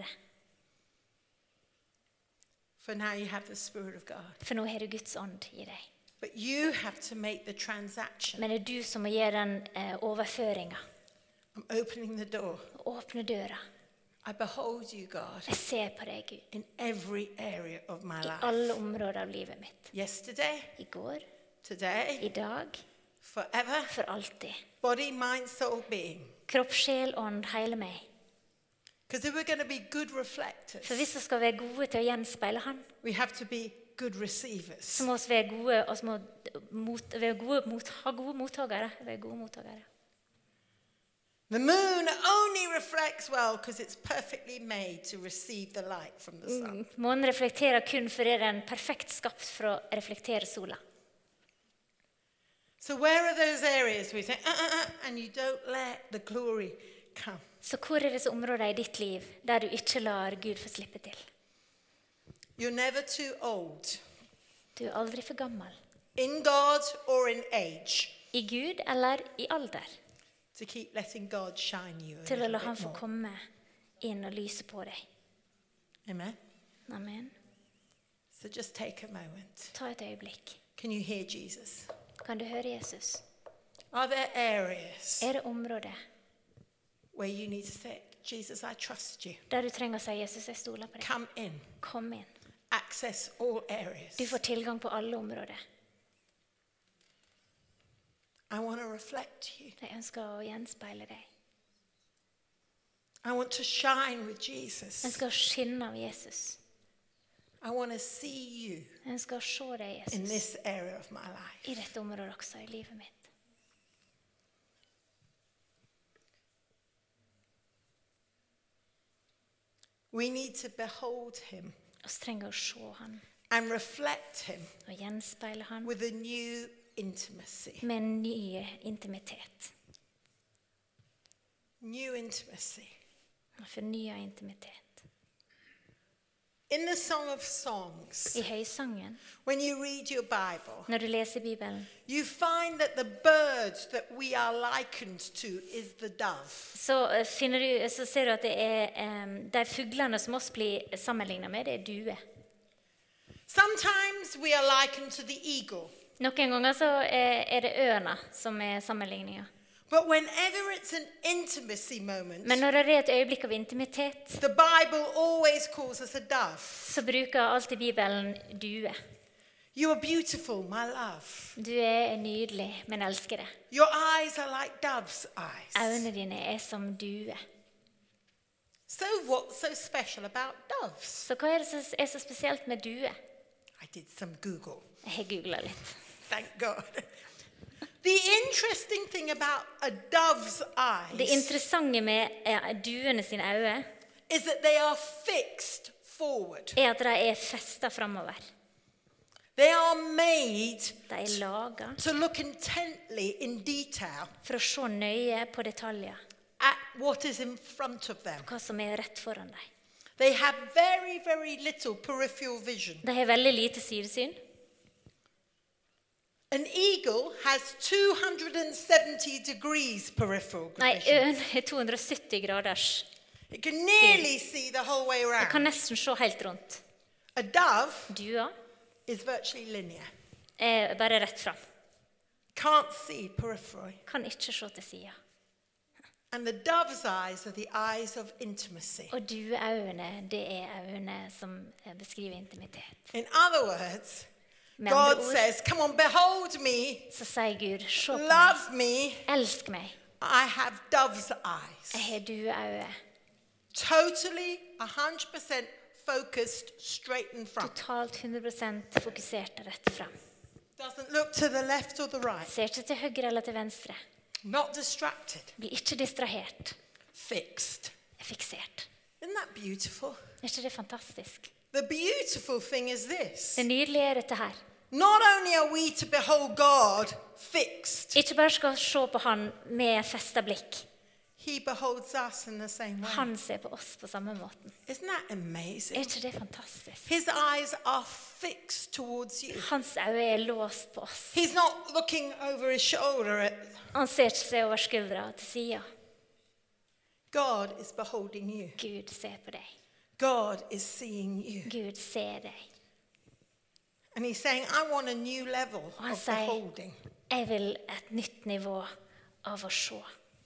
For now you have the Spirit of God. for nå har du Guds ånd i deg. But you have to make the transaction. Men det er du som må gjøre den overføringen. I'm opening the door. Åpne døra. I behold you, God, Jeg ser på deg, Gud, in every area of my i life. alle områder av livet mitt. Yesterday, I går, today, i dag, forever. for alltid. Body, mind, soul, being. Kropp, sjel, ånd, hele meg. Because if we're going to be good reflectors, For hvis vi skal være gode til å gjenspeile han, we have to be good receivers. så må vi være gode, og så må ha gode mottagere. Være gode mottagere. The moon only reflects well because it's perfectly made to receive the light from the sun. Månen reflekterer kun fordi den er perfekt skapt for å reflektere sola. So where are those areas where you say, and you don't let the glory come? Så hvor er disse områdene i ditt liv der du ikke lar Gud få slippe til? You're never too old, Du er aldri for gammel. in God or in age, I Gud eller i alder. to keep letting God shine you a Til å la little han bit få more. komme inn og lyse på deg. Amen. Amen. So just take a moment. Ta et øyeblikk. Can you hear Jesus? Kan du høre Jesus? Are there areas Er det områder where you need to say, Jesus, I trust you. der du trenger å si Jesus, jeg stoler på deg? Come in. Kom inn. Access all areas. Du får tilgang på alle områder. I want to reflect you. Jeg ønsker å gjenspeile deg. I want to shine with Jesus. Jeg ønsker å skinne av Jesus. I want to see you Jeg ønsker å se deg, in Jesus, this area of my life. i dette området også i livet mitt. We need to behold him Vi trenger å se han and reflect him og gjenspeile han with a new intimacy. med en ny intimitet. New intimacy. En fornyet intimitet. In the Song of Songs, I høysangen, when you read your Bible, når du leser Bibelen, you find that the bird that we are likened to is the dove. så ser du at det er de fuglene som oss blir sammenlignet med, det er duer. Sometimes we are likened to the eagle. Noen ganger så er det ørna som er sammenligninger. But whenever it's an intimacy moment, Men når det er et øyeblikk av intimitet, the Bible always calls us a dove. så bruker alltid Bibelen due. You are beautiful, my love. Du er nydelig, men elsker det. Your eyes are like dove's eyes. Øynene dine er som due. So what's so special about doves? Så hva er det som er så spesielt med due? I did some Google. Jeg har googlet litt. Thank God. The interesting thing about a dove's Det eyes interessante med duene sine øyne is that they are fixed forward. er at de er festet fremover. They are made De er laget to look intently in detail for å se nøye på detaljer. at what is in front of them. hva som er rett foran dem. They have very, very little peripheral vision. De har veldig lite sidesyn. An eagle has 270 degrees peripheral Nei, vision. ørn er 270 graders. It can nearly see the whole way Jeg kan around. nesten se helt rundt. A dove Dua is virtually linear. er bare rett fram. Can't see periphery. Kan ikke se til sida. And the dove's eyes are the eyes of intimacy. Og dueøyne, det er øyne som beskriver intimitet. In other words, Med andre God ord, says, come on, behold me, så sier Gud, se på meg, love me. elsk meg. I have dove's eyes. Jeg har dueøyne. Totally, 100% focused straight in front. Totalt 100% fokusert rett fram. Doesn't look to the left or the right. Ser ikke til høyre eller til venstre. Not distracted. Blir ikke distrahert. Fixed. Er fiksert. Isn't that beautiful? Er ikke det fantastisk? The beautiful thing is this. Det nydelige er dette her. Not only are we to behold God fixed, Ikke bare skal se på han med festet blikk. He beholds us in the same way. Han ser på oss på samme måten. Isn't that amazing? Er ikke det fantastisk? His eyes are fixed towards you. Hans øyne er låst på oss. He's not looking over his shoulder at Han ser ikke seg over skuldra til sida. God is beholding you. Gud ser på deg. God is seeing you. Gud ser deg. And he's saying, I want a new level Han of sier, beholding. jeg vil et nytt nivå av å se.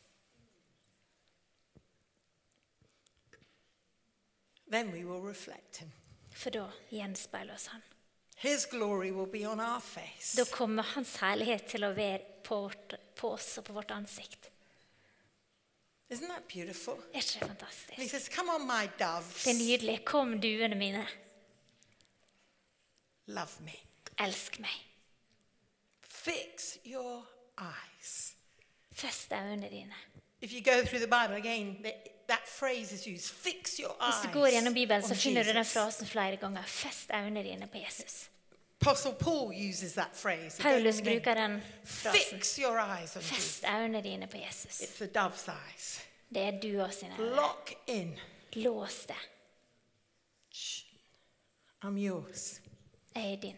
Then we will reflect him. For da gjenspeiler oss han. His glory will be on our face. Da kommer hans herlighet til å være på oss og på vårt ansikt. Isn't that beautiful? Er ikke det And he fantastisk? says, come on, my doves. Det er nydelig. Kom, duene mine. Love me. Elsk meg. Fix your eyes. Fest øynene dine. If you go through the Bible again, that phrase is used. Fix your eyes Hvis du går gjennom Bibelen, så on finner du den Jesus. frasen flere ganger. Fest øynene dine på Jesus. Apostle Paul uses that phrase. again Paulus and again. bruker den frasen. Fix your eyes on Jesus. Fest øynene dine på Jesus. It's the dove's eyes. Det er dua sine øyne. Lock in. Lås det. Shh. I'm yours. Jeg er din.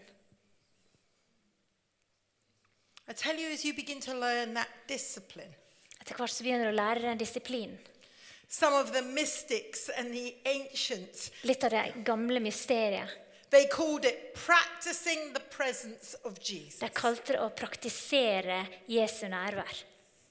I tell you, as you begin to learn that discipline, Etter hvert så begynner du å lære den disiplinen. some of the mystics and the ancients, Litt av det gamle mysteriet. they called it practicing the presence of Jesus. De kalte det å praktisere Jesu nærvær.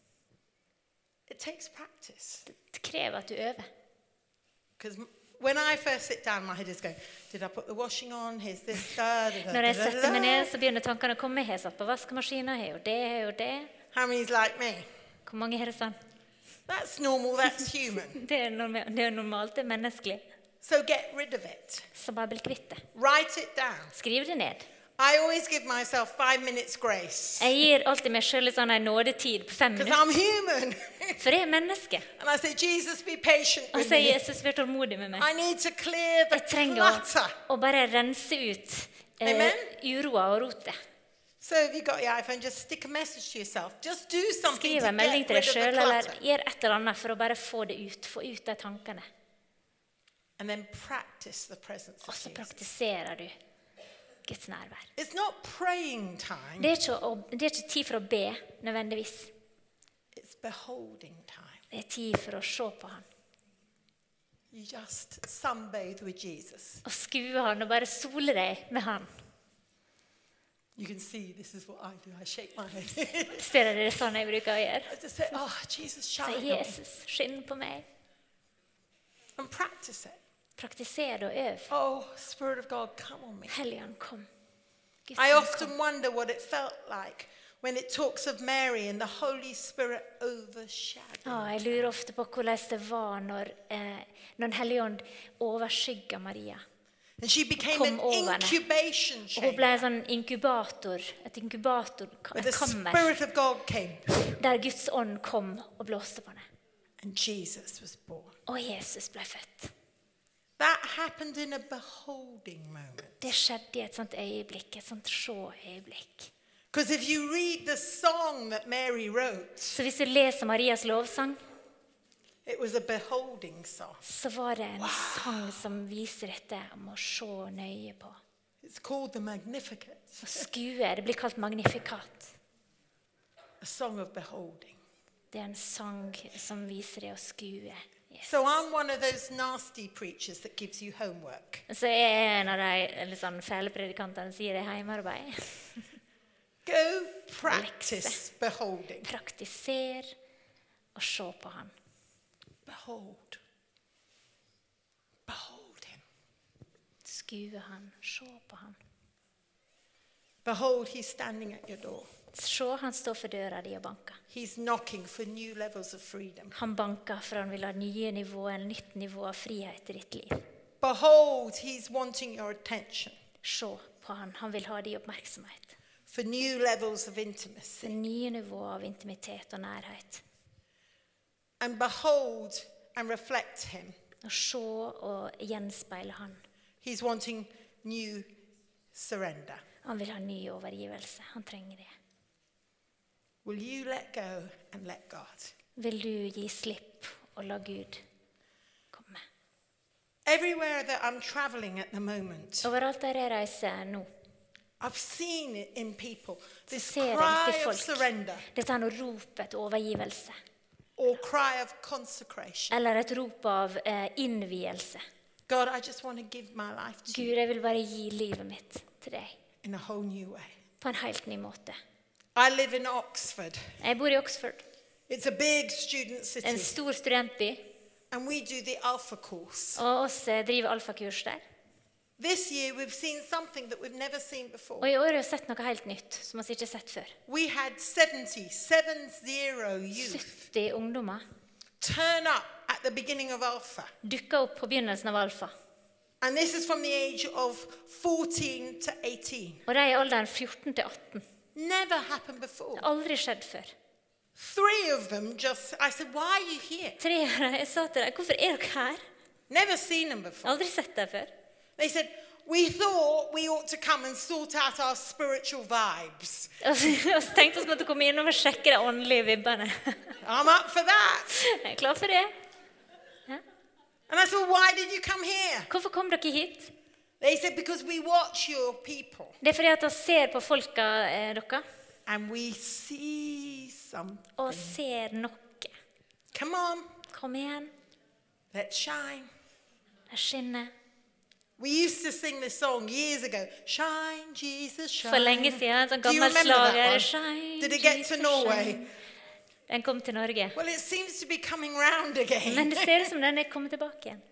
It takes practice. Det krever at du øver. Because when I first sit down, my head is going, did I put the washing on? Here's this, Når jeg setter meg ned, så begynner tankene å komme. Jeg har satt på vaskemaskinen, jeg har gjort det, jeg har gjort det. How many's like me? Hvor mange har det sånn? That's normal, that's human. Det er normalt, det er menneskelig. So get rid of it. Så bare bli kvitt det. Write it down. Skriv det ned. I always give myself 5 minutes grace. Jeg gir alltid meg selv sånn en nådetid på 5 Because I'm minutter. human. For jeg er menneske. And I say, Jesus, be patient Og with så er me. Jesus vær tålmodig med meg. I need to clear the Jeg trenger clutter. å bare rense ut Amen. uroa og rotet. So if you've got your iPhone, just stick a message to yourself. Just do something Skriv to en melding get til deg rid of the selv, eller clutter. gjør et eller annet for å bare få det ut. Få ut de tankene. And then practice the presence Og of så Jesus. praktiserer du Guds nærvær. It's not praying time. Det er ikke tid for å be, nødvendigvis. It's beholding time. Det er tid for å se på han. You just sunbathe with Jesus. Og skue han og bare sole deg med han. You can see this is what I do. I shake my head. Ser dere det er sånn jeg bruker å gjøre? I just say, oh, Jesus, Så shine on me. Jesus, skinn på meg. And practice it. Praktiser det og øv. Oh, Spirit of God, come on me. Helligånd, kom. Guds I ånd, often kom. wonder what it felt like when it talks of Mary and the Holy Spirit overshadowed. Jeg lurer ofte på hvordan det var når Den hellige ånd overskygget Maria. And she became Kom an over henne. incubation Og hun ble chamber en sånn inkubator, et where inkubatorkammer, the Spirit of God came der Guds ånd kom og blåste på henne. and Jesus was born. Og Jesus ble født. That happened in a beholding moment. Det skjedde i et sånt øyeblikk, et sånt se-øyeblikk. Because if you read the song that Mary wrote, Så hvis du leser Marias lovsang, It was a beholding song. så var det en sang som viser dette om å se nøye på. It's called the Magnificat, Å skue, det blir kalt magnifikat. a song of beholding. Det er en sang som viser det å skue. Yes. So I'm one of those nasty preachers that gives you homework. Så er en av de litt sånn fæle predikantene sier det heimearbeid. Go practice beholding. Praktiser og se på han. Behold. Behold him. Skue han, se på han. Behold, he's standing at your door. Se, han står for døra di og banker. He's knocking for new levels of freedom. Han banker for han vil ha nye nivåer, en nytt nivå av frihet i ditt liv. Behold, he's wanting your attention Se på han, han vil ha din oppmerksomhet. for new levels of intimacy. Det nye nivået av intimitet og nærhet. And behold and reflect him. Og se og gjenspeile han. He's wanting new surrender. Han vil ha ny overgivelse, han trenger det. Will you let go and let God? Vil du gi slipp og la Gud komme? Everywhere that I'm traveling at the moment, Overalt der jeg reiser nå, I've seen it in people. This ser jeg cry til of folk. surrender Dette er noe rop etter overgivelse. or cry of consecration. Eller et rop av innvielse. God, I just want to give my life to you Gud, jeg vil bare gi livet mitt til deg. in a whole new way. På en helt ny måte. I live in Oxford. Jeg bor i Oxford. It's a big student city. En stor studentby. And we do the Alpha course. Og oss driver alfakurs der. This year we've seen something that we've never seen Og before. i år har jeg sett noe helt nytt, som vi ikke har sett før. We had 70 youth 70 ungdommer turn up at the beginning of Alpha. dukket opp på begynnelsen av alfa. And this is from the age of 14 to 18. Og de er i alderen 14 til 18. Never happened before. Det har aldri skjedd før. 3 of them just, I said, why are you here? 3 av dem, jeg sa til dem, hvorfor er dere her? Never seen them before. Aldri sett dem før. They said, we thought we ought to come and sort out our spiritual vibes. Og så tenkte vi at vi måtte komme innom og sjekke de åndelige vibbene. I'm up for that. Jeg er klar for det. And I said, why did you come here? Hvorfor kom dere hit? They said, because we watch your people Det er fordi at vi ser på folka dere, and we see something. og ser noe. Come on, Kom igjen, let's shine. det skinner. We used to sing this song years ago. Shine, Jesus, shine. For lenge siden, en sånn Do you gammel remember that slager. one? Shine, Did it get to Jesus, Norway? shine. Den kom til Norge. Well, it seems to be coming round again. Men det ser ut som den er kommet tilbake igjen.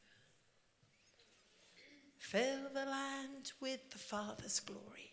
Fill the land with the Father's glory.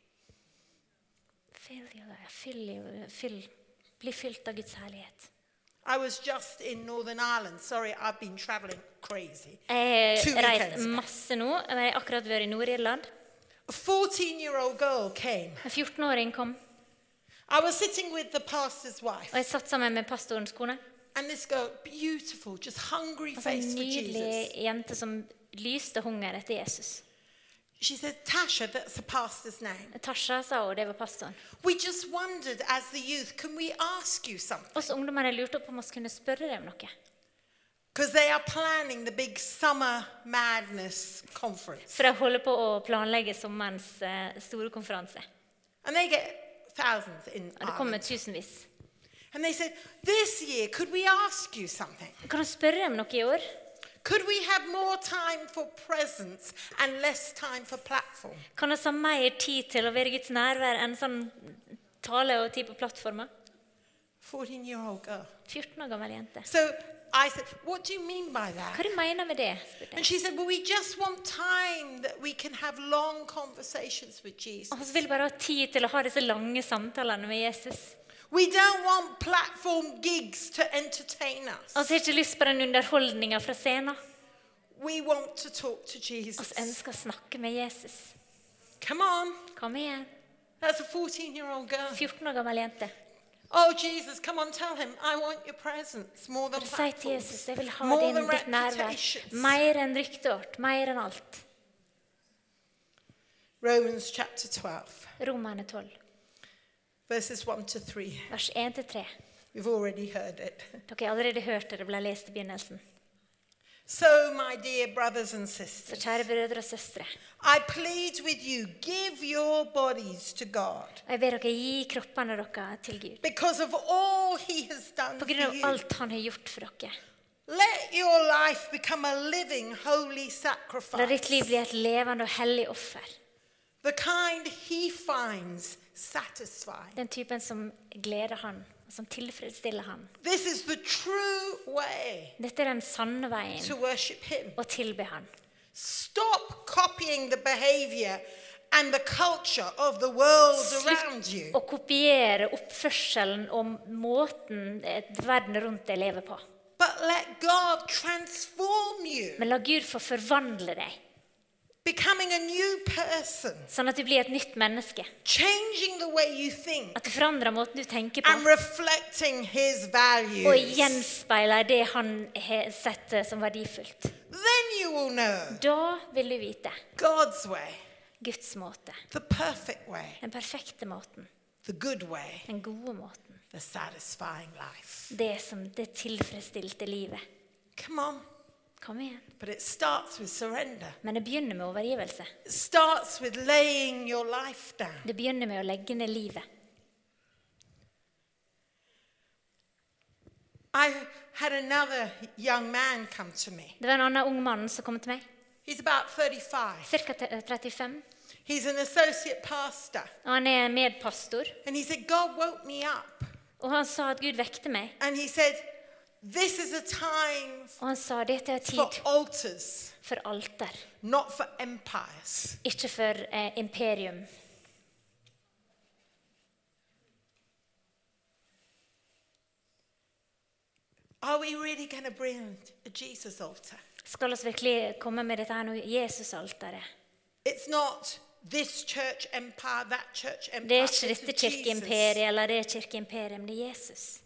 Bli fylt av Guds herlighet. I was just in Northern Ireland. Sorry, I've been traveling crazy. Jeg 2 har reist weekends ago. masse nå. Jeg har akkurat vært i Nord-Irland. A 14-year-old girl came. En 14-åring kom, I was sitting with the pastor's wife. og jeg satt sammen med pastorens kone. And this girl, beautiful, just hungry Altså en face for nydelig Jesus. jente som lyste hunger etter Jesus. She said, Tasha, that's the pastor's name. Tasha sa, og det var pastoren. We just wondered as the youth, can we ask you something? Oss ungdommene lurte opp om vi kunne spørre dem om noe. Because they are planning the big summer madness conference. For jeg holder på å planlegge sommerens store konferanse. And they get thousands in Og det kommer Ireland. tusenvis. And they said, this year, could we ask you something? Kan du spørre dem noe i år? Could we have more time for presence and less time for platform? Kan vi ha mer tid til å være Guds nærvær enn sånn tale og tid på plattformer? 14-year-old girl. 14 år gammel jente. So I said, what do you mean by that? Hva du mener med det? spurte And jeg. she said, well, we just want time that we can have long conversations with Jesus. Og så vil bare ha tid til å ha disse lange samtalene med Jesus. We don't want platform gigs to entertain us. Og så har jeg ikke lyst på den underholdningen fra scenen. We want to talk to Og Jesus. så ønsker å snakke med Jesus. Come on. Kom igjen. That's a 14-year-old girl. 14 år gammel jente. Oh, Jesus, come on, tell him, I want your presence more than Og si til platforms. Jesus, jeg vil ha More than ditt nærvær. reputations. Mer enn ryktet vårt. Mer enn alt. Romans chapter 12, Romerne 12, verses 1 to 3. vers 1-3. We've already heard it. Dere har allerede hørt det ble lest i begynnelsen. So, my dear brothers and Så sisters, kjære brødre og søstre, I plead with you, give your bodies to God og jeg ber dere gi kroppene dere til Gud. because of all he has done På for grunn av you. alt han har gjort for dere. Let your life become a living, holy La ditt liv sacrifice, bli et levende og hellig offer. the kind he finds satisfying. Den typen som gleder han, og som tilfredsstiller han. This is the true way Dette er den sanne veien to worship him. å tilbe han. Stop copying the behavior and the culture of the world around Slutt you. å kopiere oppførselen og måten verden rundt deg lever på. But let God transform you, Men la Gud få forvandle deg, becoming a new person, sånn at du blir et nytt menneske. changing the way you think At du forandrer måten du tenker and på, reflecting his og values. gjenspeiler det han har sett som verdifullt. Then you will know Da vil du vite God's way, Guds måte, the perfect way, den perfekte måten, the good way, den gode måten. the satisfying life. Det tilfredsstilte livet. Come on. Kom igjen. But it starts with surrender. Men det begynner med overgivelse. It starts with laying your life down. Det begynner med å legge ned livet. I had another young man come to me. Det var en annen ung mann som kom til meg, He's about 35. cirka 35, He's an associate pastor. og han er medpastor. And he said, God woke me up. Og han sa at Gud vekte meg. And he said, this is a time Og han sa dette er for tid altars, for alter, not for empires. ikke for imperium. Are we really going to bring a Jesus altar? Skal vi virkelig komme med dette her nå, Jesus-alteret? It's not this church empire, that church Det empire. er ikke It's dette Jesus. kirkeimperiet eller det kirkeimperiet, men det er Jesus.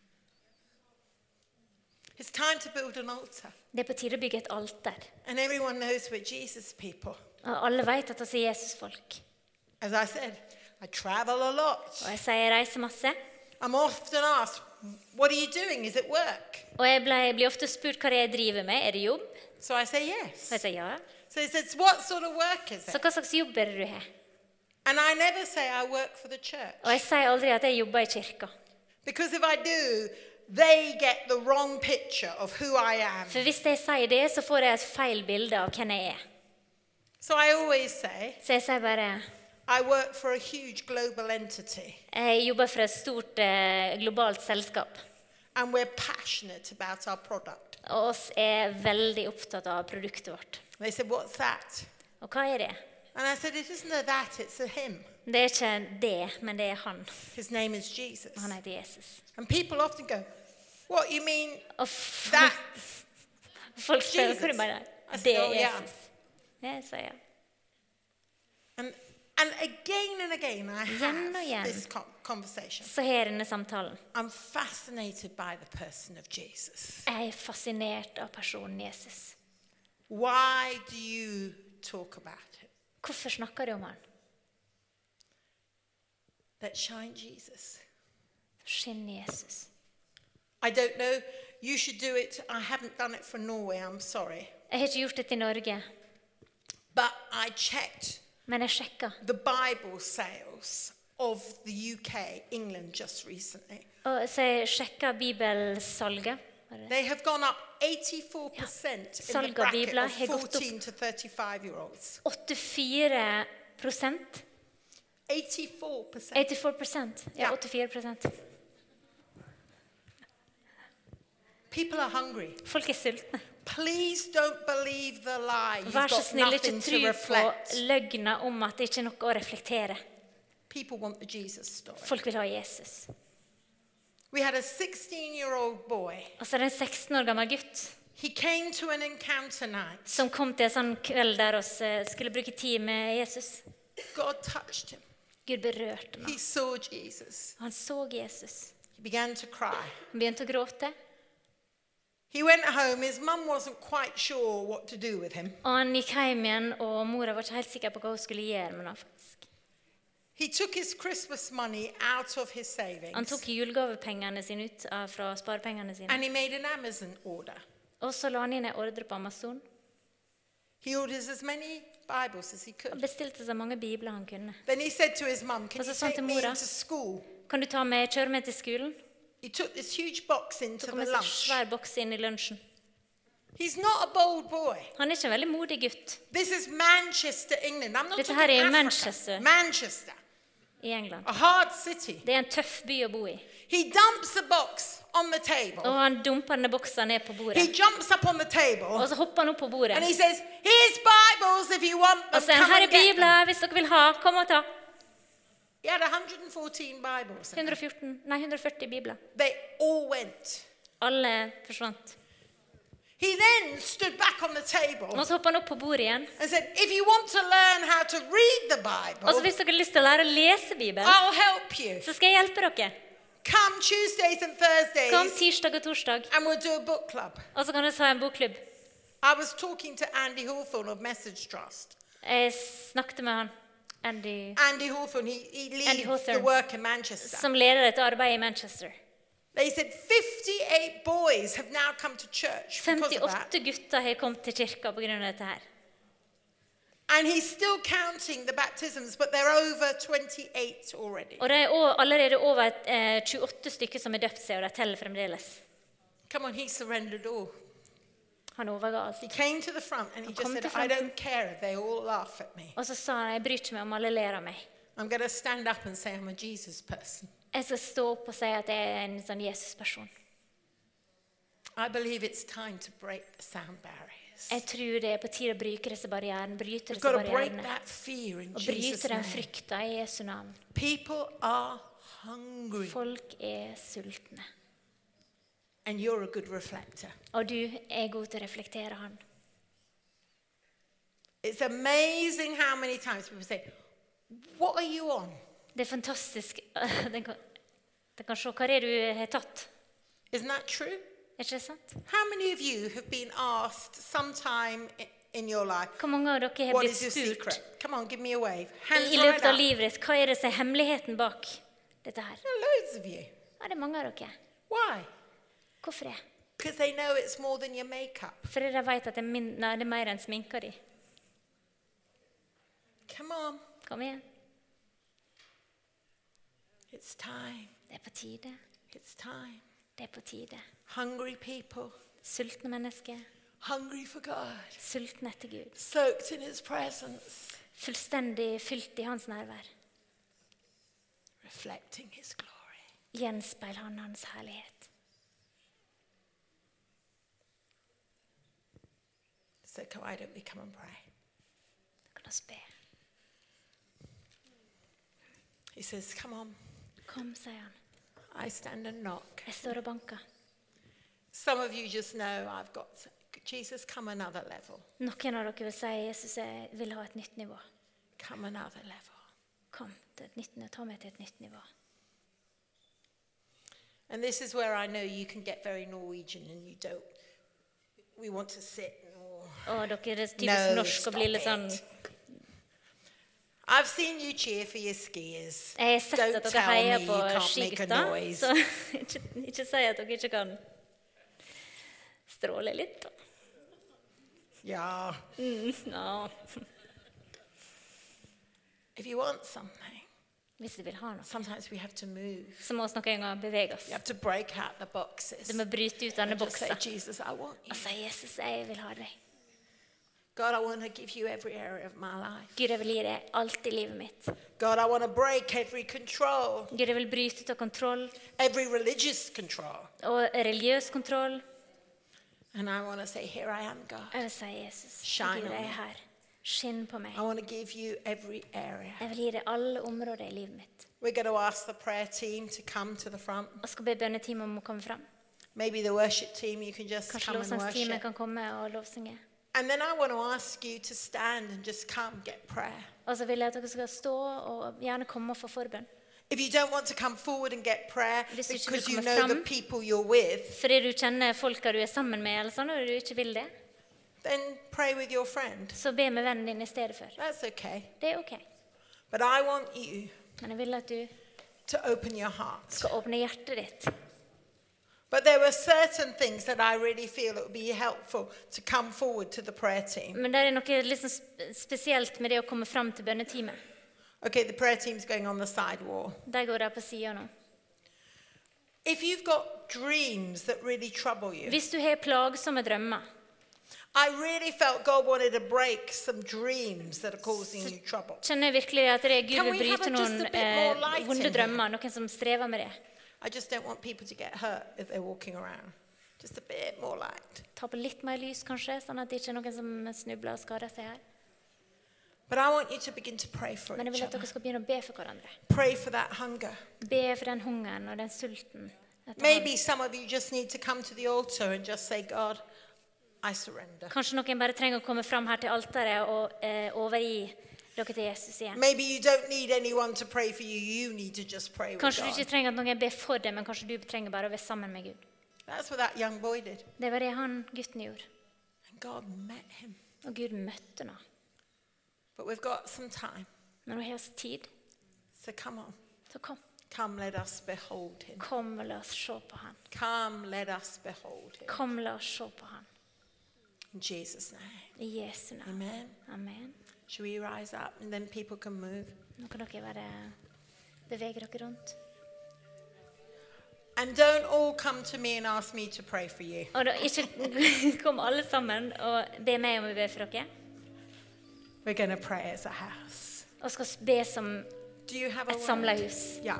It's time to build an altar. Det er på tide å bygge et alter. And everyone knows we're Jesus people. Og alle vet at vi er Jesus-folk. As I said, I travel a lot. Og jeg sier jeg reiser masse. I'm often asked, what are you doing? Is it work? Og jeg blir ofte spurt hva det er jeg driver med. Er det jobb? So I say yes. Og jeg sier ja. So he says, what sort of work is Så it? hva slags jobb er det du har? And I never say I work for the church. Og jeg sier aldri at jeg jobber i kirka. Because if I do, they get the wrong picture of who I am. For hvis jeg sier det, så får jeg et feil bilde av hvem jeg er. So I always say, Så jeg sier bare, I work for a huge global entity. jeg jobber for et stort globalt selskap. And we're passionate about our product. Og oss er veldig opptatt av produktet vårt. They said, what's that? Og hva er det? And I said, it isn't a that, it's a him. Det er ikke det, men det er han. His name is Jesus. Han heter Jesus. And people often go, what, you mean Og that? folk spør Jesus. hva du mener. I said, Det er "Oh, yeah." Jesus. Jeg sier ja. And again and again, I Igjen og igjen. have this conversation. Så her denne samtalen. I'm fascinated by the person of Jesus. Jeg er fascinert av personen Jesus. Why do you talk about him? Hvorfor snakker du om han? Let's shine Jesus. Skinn Jesus. I don't know. You should do it. I haven't done it for Norway. I'm sorry. Jeg har ikke gjort det i Norge, But I checked men jeg sjekka. the Bible sales of the UK, England, just recently. Og så jeg sjekka bibelsalget. Var det? They have gone up 84% in the Salg av bracket bibler of har gått opp. 14 to 35-year-olds. 84%. 84%. 84%. Ja, Ja. 84%. People are hungry. Folk er sultne. Please don't believe the lie. You've Vær så got snill, ikke nothing to tro på reflect. løgna om at det ikke er noe å reflektere. People want the Jesus story. Folk vil ha Jesus. We had a 16-year-old boy. Og så er det en 16 år gammel gutt He came to an encounter night. som kom til en sånn kveld der vi skulle bruke tid med Jesus. God touched him. Gud berørte meg. He saw Jesus. Han så Jesus. He began to cry. Han begynte å gråte. He went home. His mum wasn't quite sure what to do with him. Og han gikk hjem igjen, og mora var ikke helt sikker på hva hun skulle gjøre med han faktisk. He took his Christmas money out of his Han savings tok julegavepengene sine ut fra sparepengene sine. and he made an Amazon order. Og så la han inn en ordre på Amazon. He orders as many Bibles as he Han could. bestilte så mange bibler han kunne. Then he said to his mum, can Og you så sa han take til me mora, into school? Kan du kjøre med til skolen? He took this huge box into Tok the med seg en lunch. svær boks inn i lunsjen. He's not a bold boy. Han er ikke en veldig modig gutt This is Manchester, England. I'm not Dette talking her er i Africa. Manchester. Manchester, i England. a hard city. Det er en tøff by å bo i. He dumps the box on the Og table. han dumper denne boksen ned på He bordet. jumps up on the table Og så hopper han opp på bordet. and he says, here's Bibles if you want them. Og så sier han, Come her and er get them. bibler, hvis dere vil ha, kom og ta. He had 114 Bibles. 140 bibler. They all went. Alle forsvant. He then stood back on the table Og så hopper han opp på bordet igjen. and said, if you want to learn how to read the Og så Bible, hvis dere har lyst til å lære å lese Bibelen, I'll help you. så skal jeg hjelpe dere. Come Tuesdays and Kom Thursdays tirsdag og torsdag, and we'll do a book club. og så kan dere ha en bokklubb. I was talking to Andy Hawthorne of Message Trust. Jeg snakket med han, Andy Hawthorne, he leads Andy Hawthorne. the work in Manchester. som leder et arbeid i Manchester. They said 58 boys have now come to church because of that. 58 gutter har kommet til kirka på grunn av dette her. And he's still counting the baptisms, but they're over 28 already. Og det er allerede over 28 stykker som er døpt seg, og de teller fremdeles. Come on, he surrendered all. Han overga alt. He came to the front and he just kom said, til I fronten. don't care if they all laugh at me. Og så sa han, jeg bryr ikke meg om alle ler av meg. I'm going to stand up and say I'm a Jesus person. Jeg skal stå opp og si at jeg er en sånn Jesus-person. I believe it's time to break the sound barriers. Jeg tror det er på tide å bryte disse barrierene, bryte We've disse got to break barrierene, that fear in og Jesus' bryte den name. frykta i Jesu navn. People are hungry, Folk er sultne, and you're a good reflector. og du er god til å reflektere han. It's amazing how many times people say, what are you on? Det er fantastisk. Den kan se hva det er du har tatt. Isn't that true? Er ikke det sant? How many of you have been asked sometime in your life, Hvor mange av dere har what blitt is your spurt secret? Come on, give me a wave. Hands i right løpet av up. livet ditt, hva er det som er hemmeligheten bak dette her? There are loads of you. Ja, det er mange av dere. Why? Hvorfor det? Because they know it's more than your makeup. Fordi de vet at det er mer enn sminka di. Come on, Kom igjen. it's time. Det er på tide. It's time. Det er på tide. Hungry people, Sultne mennesker. hungry for God, Sultne etter Gud. soaked in His presence, Fullstendig fylt i hans nærvær. reflecting His glory. Gjenspeil han hans herlighet. So why don't we come and pray? Kan oss be. He says, come on, Kom, sier han. I stand and knock. Jeg står og banker. Some of you just know I've got, Jesus, come another level. Noen av dere vil si Jesus, jeg vil ha et nytt nivå. Come another level. Kom, til et nytt, ta meg til et nytt nivå. And this is where I know you can get very Norwegian and you don't, we want to sit and Og dere er typisk No, norsk og blir litt sånn. I've seen you cheer for your skiers. Jeg har sett Don't at dere tell heier me på you can't make a skigutta, noise. så ikke si at dere ikke kan stråle litt. Da. Yeah. Ja. If you want something, Hvis du vil ha noe, sometimes we have to move. så må vi noen ganger bevege oss. You have to break out the boxes. Du må bryte ut denne And just say, boksen Jesus, I want you. og si Jesus, jeg vil ha deg. God, I want to give you every area of my life. Gud, jeg vil gi deg alt i livet mitt. God, I want to break every control, Gud, jeg vil bryte ut av kontroll every religious control. og religiøs kontroll. And I want to say, here I am, God. Jeg vil si Jesus, Shine Gud, on jeg me. er her. Skinn på meg. I want to give you every area. Jeg vil gi deg alle områder i livet mitt. We're going to ask the prayer team to come to the front. Og skal be bønneteamet om å komme fram. Maybe the worship team, you can just Kanskje come and lovsangsteamet worship. kan komme og lovsynge. And then I want to ask you to stand and just come get prayer. Og så vil jeg at dere skal stå og gjerne komme og få forbønn. If you don't want to come forward and get prayer Hvis du ikke because vil you komme know the fram. people you're with, Fordi du kjenner folka du er sammen med, eller sånn, og du ikke vil det, then pray with your friend. så be med vennen din i stedet for. That's okay. Det er ok. But I want you Men jeg vil at du to open your heart. skal åpne hjertet ditt. But there were certain things that I really feel it would be helpful to come forward to the prayer team. Men det er noe liksom spesielt med det å komme fram til bønnetimen. Okay, the prayer team's going on the side wall. Der går det på siden nå. If you've got dreams that really trouble you, Hvis du har plagsomme drømmer, I really felt God wanted to break some dreams that are causing you trouble. kjenner jeg virkelig at det er Gud Can vil we have bryte just noen a bit more light vonde in drømmer, noen som strever med det. I just don't want people to get hurt if they're walking around. Just a bit more light. Ta på litt mer lys kanskje, sånn at det ikke er noen som snubler og skader seg her. But I want you to begin to pray for Men jeg each vil at other. dere skal begynne å be for hverandre. Pray for that hunger. Be for den hungeren og den sulten. Maybe some of you just need to come to the altar and just say, God, I surrender. Kanskje noen bare trenger å komme fram her til alteret og overgi dere til Jesus igjen. Maybe you don't need anyone to pray for you. You need to just pray with Kanskje du God. ikke trenger at noen ber for deg, men kanskje du trenger bare å være sammen med Gud. That's what that young boy did. Det var det han gutten gjorde. And God met him. Og Gud møtte ham. But we've got some time. Men nå har vi tid, So come on. så kom. Come, let us behold him. Kom og la oss se på han. Come, let us behold him. Kom, la oss se på han. In Jesus' name. I Jesu navn. Amen. Amen. Should we rise up and then people can move? Nå kan dere bare bevege dere rundt. And don't all come to me and ask me to pray for you. Og da ikke kom alle sammen og be meg om å be for dere. We're going to pray as a house. Og skal be som Do you have a et word? samlet hus. Yeah.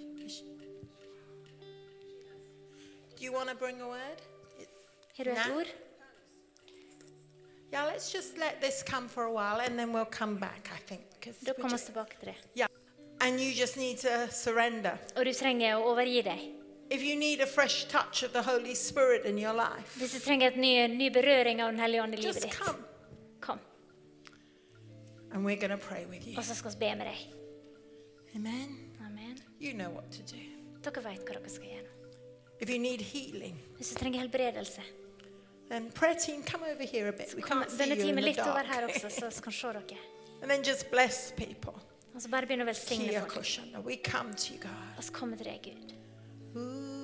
Do you want to bring a word? Har du et Nei. ord? Yeah, let's just let this come for a while and then we'll come back, I think. 'Cause Da we kommer vi just- tilbake til det. yeah. And you just need to surrender. Og du trenger å overgi deg. If you need a fresh touch of the Holy Spirit in your life, Hvis du trenger et ny berøring av Den hellige ånd i livet just ditt, come kom. and we're going to pray with you. Og så skal vi be med deg. Amen. Amen. You know what to do. Dere vet hva dere skal gjøre. If you need healing, Hvis du trenger helbredelse, then prayer team, come over here a bit. We kom can't see denne you in timen the litt over her dark. også, så vi kan se dere. And then just bless people. Og så bare begynne å velsigne folk. We come to you, God. Og så komme til deg, Gud. Ooh.